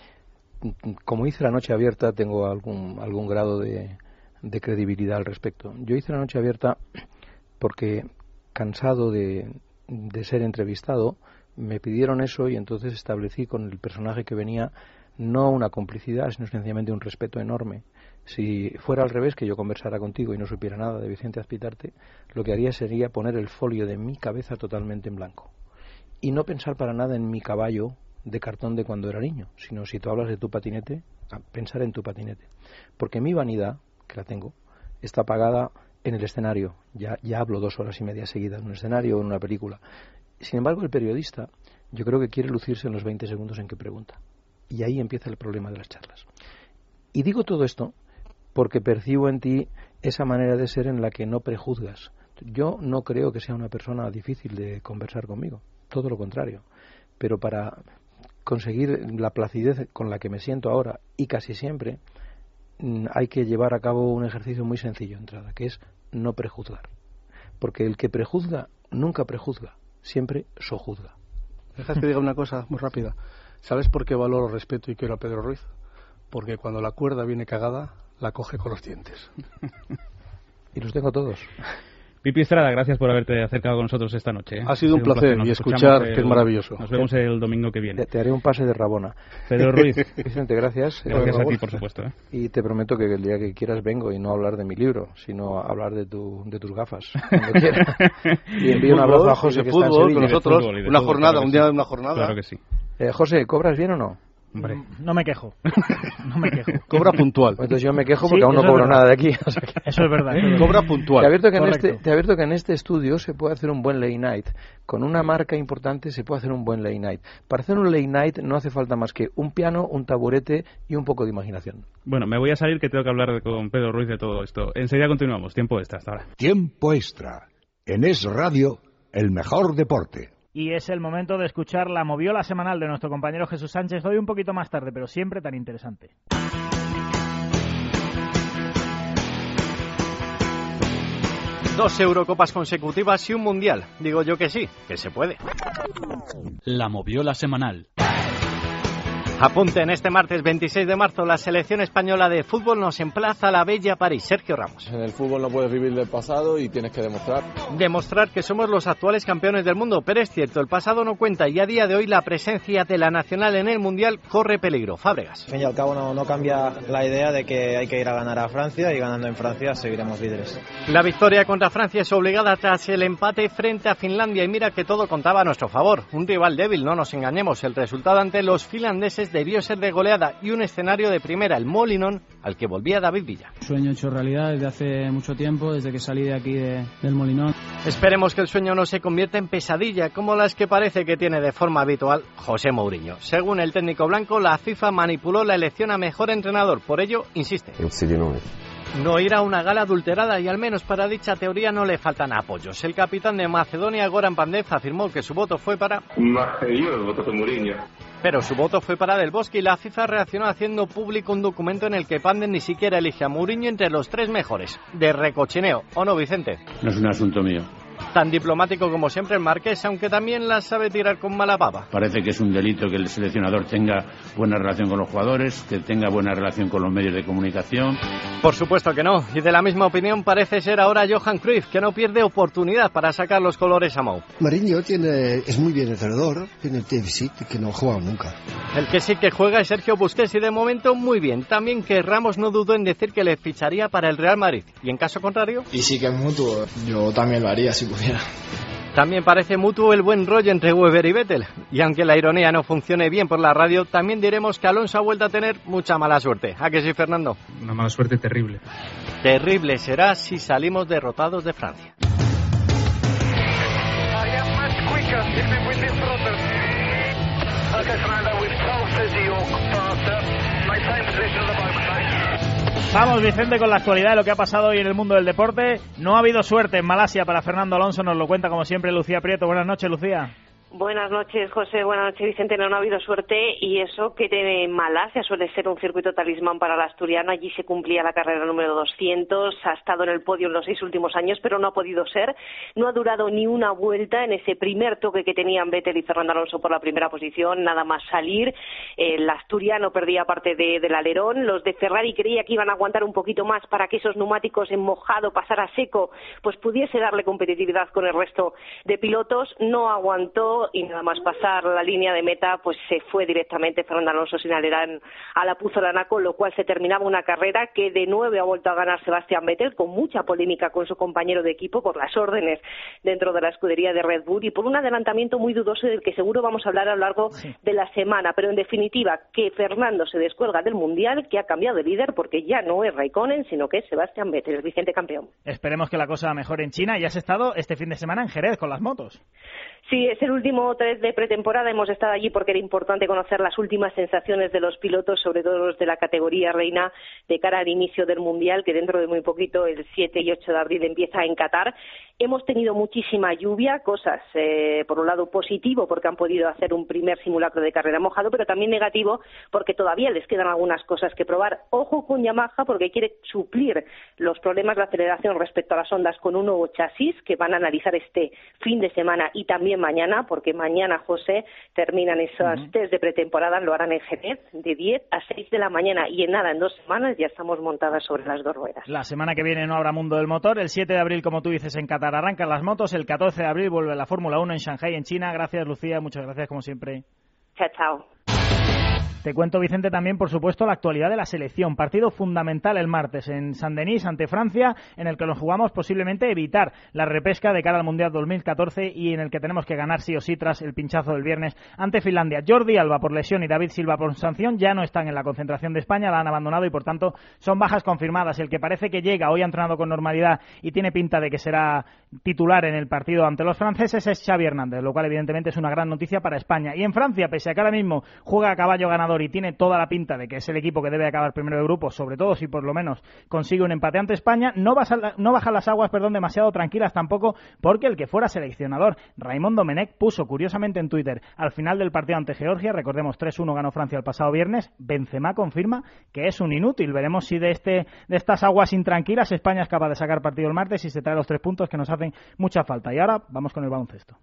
como hice la noche abierta, tengo algún grado de credibilidad al respecto. Yo hice la noche abierta porque, cansado de ser entrevistado, me pidieron eso y entonces establecí con el personaje que venía no una complicidad, sino sencillamente un respeto enorme. Si fuera al revés, que yo conversara contigo y no supiera nada de Vicente Azpitarte, lo que haría sería poner el folio de mi cabeza totalmente en blanco y no pensar para nada en mi caballo de cartón de cuando era niño, sino, si tú hablas de tu patinete, pensar en tu patinete, porque mi vanidad, que la tengo, está apagada en el escenario. Ya hablo 2 horas y media seguidas en un escenario o en una película. Sin embargo, el periodista, yo creo que quiere lucirse en los 20 segundos en que pregunta, y ahí empieza el problema de las charlas. Y digo todo esto porque percibo en ti esa manera de ser en la que no prejuzgas. Yo no creo que sea una persona difícil de conversar conmigo, todo lo contrario, pero para conseguir la placidez con la que me siento ahora, y casi siempre, hay que llevar a cabo un ejercicio muy sencillo de entrada, que es no prejuzgar, porque el que prejuzga nunca prejuzga, siempre sojuzga. Dejas que diga una cosa muy rápida. ¿Sabes por qué valoro, respeto y quiero a Pedro Ruiz? Porque cuando la cuerda viene cagada, la coge con los dientes. Y los tengo todos. Pipi Estrada, gracias por haberte acercado con nosotros esta noche. Ha sido un placer y escuchar que es maravilloso. Nos vemos el domingo que viene. Te haré un pase de Rabona. Pedro Ruiz. Vicente, gracias. Gracias a ti, por supuesto. Y te prometo que el día que quieras vengo, y no hablar de mi libro, sino hablar de tus gafas. Y envío un abrazo a José, que está en Sevilla. Con nosotros, una jornada, un día de una jornada. Claro que sí. José, ¿cobras bien o no? Hombre. No me quejo. Cobra puntual. Entonces yo me quejo porque aún no cobro nada de aquí. O sea que... Eso es verdad. Cobra puntual. Te advierto que en este estudio se puede hacer un buen late night. Con una marca importante se puede hacer un buen late night. Para hacer un late night no hace falta más que un piano, un taburete y un poco de imaginación. Bueno, me voy a salir, que tengo que hablar con Pedro Ruiz de todo esto. Enseguida continuamos. Tiempo extra, hasta ahora. Tiempo extra. En Es Radio, el mejor deporte. Y es el momento de escuchar la moviola semanal de nuestro compañero Jesús Sánchez, hoy un poquito más tarde, pero siempre tan interesante. 2 Eurocopas consecutivas y un Mundial. Digo yo que sí, que se puede. La moviola semanal. Apunte, en este martes 26 de marzo la selección española de fútbol nos emplaza a la bella París. Sergio Ramos. En el fútbol no puedes vivir del pasado y tienes que demostrar. Demostrar que somos los actuales campeones del mundo, pero es cierto, el pasado no cuenta y a día de hoy la presencia de la nacional en el Mundial corre peligro. Fábregas. Al fin y al cabo no cambia la idea de que hay que ir a ganar a Francia y ganando en Francia seguiremos líderes. La victoria contra Francia es obligada tras el empate frente a Finlandia y mira que todo contaba a nuestro favor. Un rival débil, no nos engañemos, el resultado ante los finlandeses debió ser de goleada y un escenario de primera, el Molinón, al que volvía David Villa. Sueño hecho realidad desde hace mucho tiempo, desde que salí de aquí del Molinón. Esperemos que el sueño no se convierta en pesadilla, como las que parece que tiene de forma habitual José Mourinho. Según el técnico blanco, la FIFA manipuló la elección a mejor entrenador, por ello, insiste. No irá a una gala adulterada y al menos para dicha teoría no le faltan apoyos. El capitán de Macedonia, Goran Pandev, afirmó que su voto fue para... Pero su voto fue para Del Bosque y la FIFA reaccionó haciendo público un documento en el que Pandev ni siquiera elige a Mourinho entre los 3 mejores. De recochineo, ¿o no, Vicente? No es un asunto mío. Tan diplomático como siempre el Marqués, aunque también la sabe tirar con mala pava. Parece que es un delito que el seleccionador tenga buena relación con los jugadores, que tenga buena relación con los medios de comunicación. Por supuesto que no, y de la misma opinión parece ser ahora Johan Cruyff, que no pierde oportunidad para sacar los colores a Mou. Mourinho es muy bien entrenador, tiene el sí que no ha jugado nunca. El que sí que juega es Sergio Busquets y de momento muy bien. También que Ramos no dudó en decir que le ficharía para el Real Madrid. Y en caso contrario... Y sí que es mutuo, yo también lo haría si pudiera. También parece mutuo el buen rollo entre Weber y Vettel. Y aunque la ironía no funcione bien por la radio, también diremos que Alonso ha vuelto a tener mucha mala suerte. ¿A que sí, Fernando? Una mala suerte terrible. Terrible será si salimos derrotados de Francia. Vamos, Vicente, con la actualidad de lo que ha pasado hoy en el mundo del deporte. No ha habido suerte en Malasia para Fernando Alonso, nos lo cuenta como siempre Lucía Prieto. Buenas noches, Lucía. Buenas noches, José. Buenas noches, Vicente. No ha habido suerte y eso que de Malasia suele ser un circuito talismán para el asturiano. Allí se cumplía la carrera número 200. Ha estado en el podio en los 6 últimos años, pero no ha podido ser. No ha durado ni una vuelta en ese primer toque que tenían Vettel y Fernando Alonso por la primera posición. Nada más salir, el asturiano perdía parte del alerón. Los de Ferrari creía que iban a aguantar un poquito más para que esos neumáticos en mojado, pasar a seco, pues pudiese darle competitividad con el resto de pilotos. No aguantó y nada más pasar la línea de meta pues se fue directamente Fernando Alonso sin alerón a la Puzzolana, con lo cual se terminaba una carrera que de nuevo ha vuelto a ganar Sebastian Vettel, con mucha polémica con su compañero de equipo por las órdenes dentro de la escudería de Red Bull y por un adelantamiento muy dudoso del que seguro vamos a hablar a lo largo de la semana, pero en definitiva que Fernando se descuelga del Mundial, que ha cambiado de líder porque ya no es Raikkonen sino que es Sebastian Vettel, el vigente campeón. Esperemos que la cosa mejore en China. Y has estado este fin de semana en Jerez con las motos. Sí, es el último test de pretemporada. Hemos estado allí porque era importante conocer las últimas sensaciones de los pilotos, sobre todo los de la categoría reina, de cara al inicio del Mundial, que dentro de muy poquito, el 7 y 8 de abril, empieza en Qatar. Hemos tenido muchísima lluvia, cosas, por un lado positivo, porque han podido hacer un primer simulacro de carrera mojado, pero también negativo, porque todavía les quedan algunas cosas que probar. Ojo con Yamaha, porque quiere suplir los problemas de aceleración respecto a las Hondas con un nuevo chasis, que van a analizar este fin de semana y también mañana, porque mañana, José, terminan esos test de pretemporada, lo harán en Jerez, de 10 a 6 de la mañana, y en 2 semanas ya estamos montadas sobre las 2 ruedas. La semana que viene no habrá Mundo del Motor. El 7 de abril, como tú dices, en Qatar arrancan las motos. El 14 de abril vuelve la Fórmula 1 en Shanghái, en China. Gracias, Lucía. Muchas gracias, como siempre. Chao, chao. Te cuento, Vicente, también, por supuesto, la actualidad de la selección. Partido fundamental el martes en Saint-Denis ante Francia, en el que nos jugamos posiblemente evitar la repesca de cara al Mundial 2014 y en el que tenemos que ganar sí o sí tras el pinchazo del viernes ante Finlandia. Jordi Alba por lesión y David Silva por sanción ya no están en la concentración de España, la han abandonado y por tanto son bajas confirmadas. El que parece que llega, hoy ha entrenado con normalidad y tiene pinta de que será titular en el partido ante los franceses, es Xavi Hernández, lo cual evidentemente es una gran noticia para España. Y en Francia, pese a que ahora mismo juega a caballo ganador y tiene toda la pinta de que es el equipo que debe acabar primero de grupo, sobre todo si por lo menos consigue un empate ante España, no bajan las aguas demasiado tranquilas tampoco, porque el que fuera seleccionador, Raymond Domenech, puso curiosamente en Twitter al final del partido ante Georgia, recordemos 3-1 ganó Francia el pasado viernes, Benzema confirma que es un inútil. Veremos si de estas aguas intranquilas España es capaz de sacar partido el martes y se trae los 3 puntos que nos hacen mucha falta. Y ahora vamos con el baloncesto.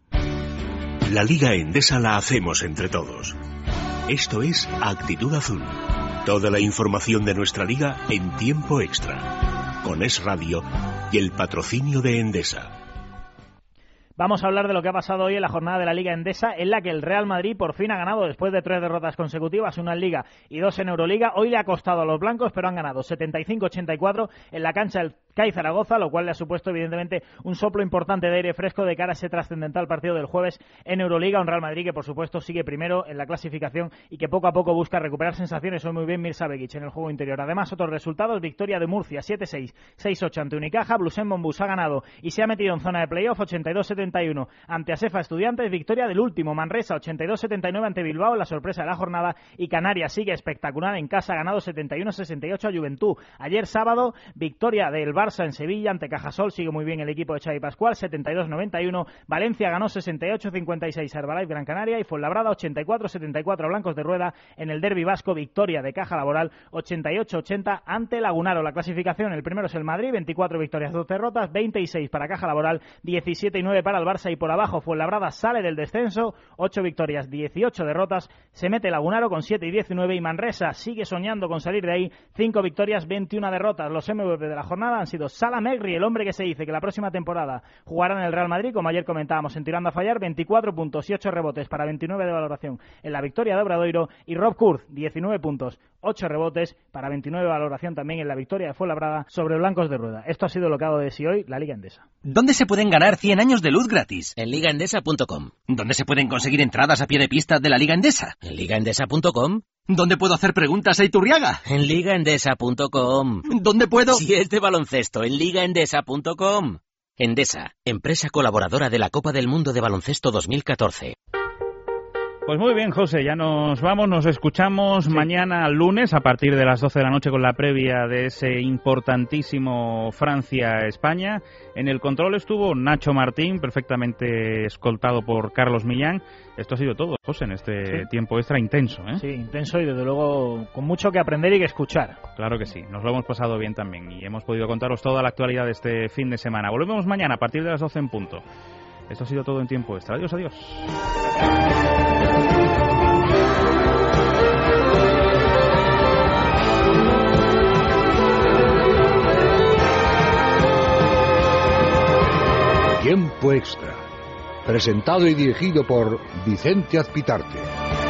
La Liga Endesa la hacemos entre todos. Esto es Actitud Azul. Toda la información de nuestra liga en tiempo extra. Con Es Radio y el patrocinio de Endesa. Vamos a hablar de lo que ha pasado hoy en la jornada de la Liga Endesa, en la que el Real Madrid por fin ha ganado después de 3 derrotas consecutivas, 1 en Liga y 2 en Euroliga. Hoy le ha costado a los blancos, pero han ganado 75-84 en la cancha del CAI Zaragoza, lo cual le ha supuesto evidentemente un soplo importante de aire fresco de cara a ese trascendental partido del jueves en Euroliga. Un Real Madrid que por supuesto sigue primero en la clasificación y que poco a poco busca recuperar sensaciones. Hoy muy bien Mirza Begic en el juego interior. Además, otros resultados: victoria de Murcia 7-6, 6-8 ante Unicaja. Blusen Bombus ha ganado y se ha metido en zona de playoff 82-71 ante Asefa Estudiantes. Victoria del último Manresa 82-79 ante Bilbao, la sorpresa de la jornada. Y Canarias sigue espectacular en casa, ha ganado 71-68 a Juventud. Ayer sábado, victoria del Barça en Sevilla ante Cajasol, sigue muy bien el equipo de Xavi Pascual, 72-91. Valencia ganó 68-56 a Herbalife Gran Canaria y Fuenlabrada 84-74 a Blancos de Rueda. En el derbi vasco, victoria de Caja Laboral 88-80 ante Lagunaro. La clasificación: el primero es el Madrid, 24 victorias, 2 derrotas, 26 para Caja Laboral, 17-9 para el Barça, y por abajo Fuenlabrada sale del descenso, 8 victorias, 18 derrotas, se mete Lagunaro con 7-19 y Manresa sigue soñando con salir de ahí, 5 victorias, 21 derrotas. Los MVP de la jornada han sido Salah Megri, el hombre que se dice que la próxima temporada jugará en el Real Madrid, como ayer comentábamos en Tirando a Fallar, 24 puntos y 8 rebotes para 29 de valoración en la victoria de Obradoiro, y Rob Kurz, 19 puntos, 8 rebotes para 29 de valoración también en la victoria de Fuenlabrada sobre Blancos de Rueda. Esto ha sido lo que ha dado de sí hoy la Liga Endesa. ¿Dónde se pueden ganar 100 años de luz gratis? En ligaendesa.com. ¿Dónde se pueden conseguir entradas a pie de pista de la Liga Endesa? En ligaendesa.com. ¿Dónde puedo hacer preguntas a Iturriaga? En ligaendesa.com. ¿Dónde puedo...? Si es de baloncesto, en ligaendesa.com. Endesa, empresa colaboradora de la Copa del Mundo de Baloncesto 2014. Pues muy bien, José, ya nos vamos, nos escuchamos mañana lunes a partir de las 12 de la noche con la previa de ese importantísimo Francia-España. En el control estuvo Nacho Martín, perfectamente escoltado por Carlos Millán. Esto ha sido todo, José, en este tiempo extra intenso, ¿eh? Sí, intenso y desde luego con mucho que aprender y que escuchar. Claro que sí, nos lo hemos pasado bien también y hemos podido contaros toda la actualidad de este fin de semana. Volvemos mañana a partir de las 12 en punto. Esto ha sido todo en tiempo extra. Adiós, adiós. Tiempo extra. Presentado y dirigido por Vicente Azpitarte.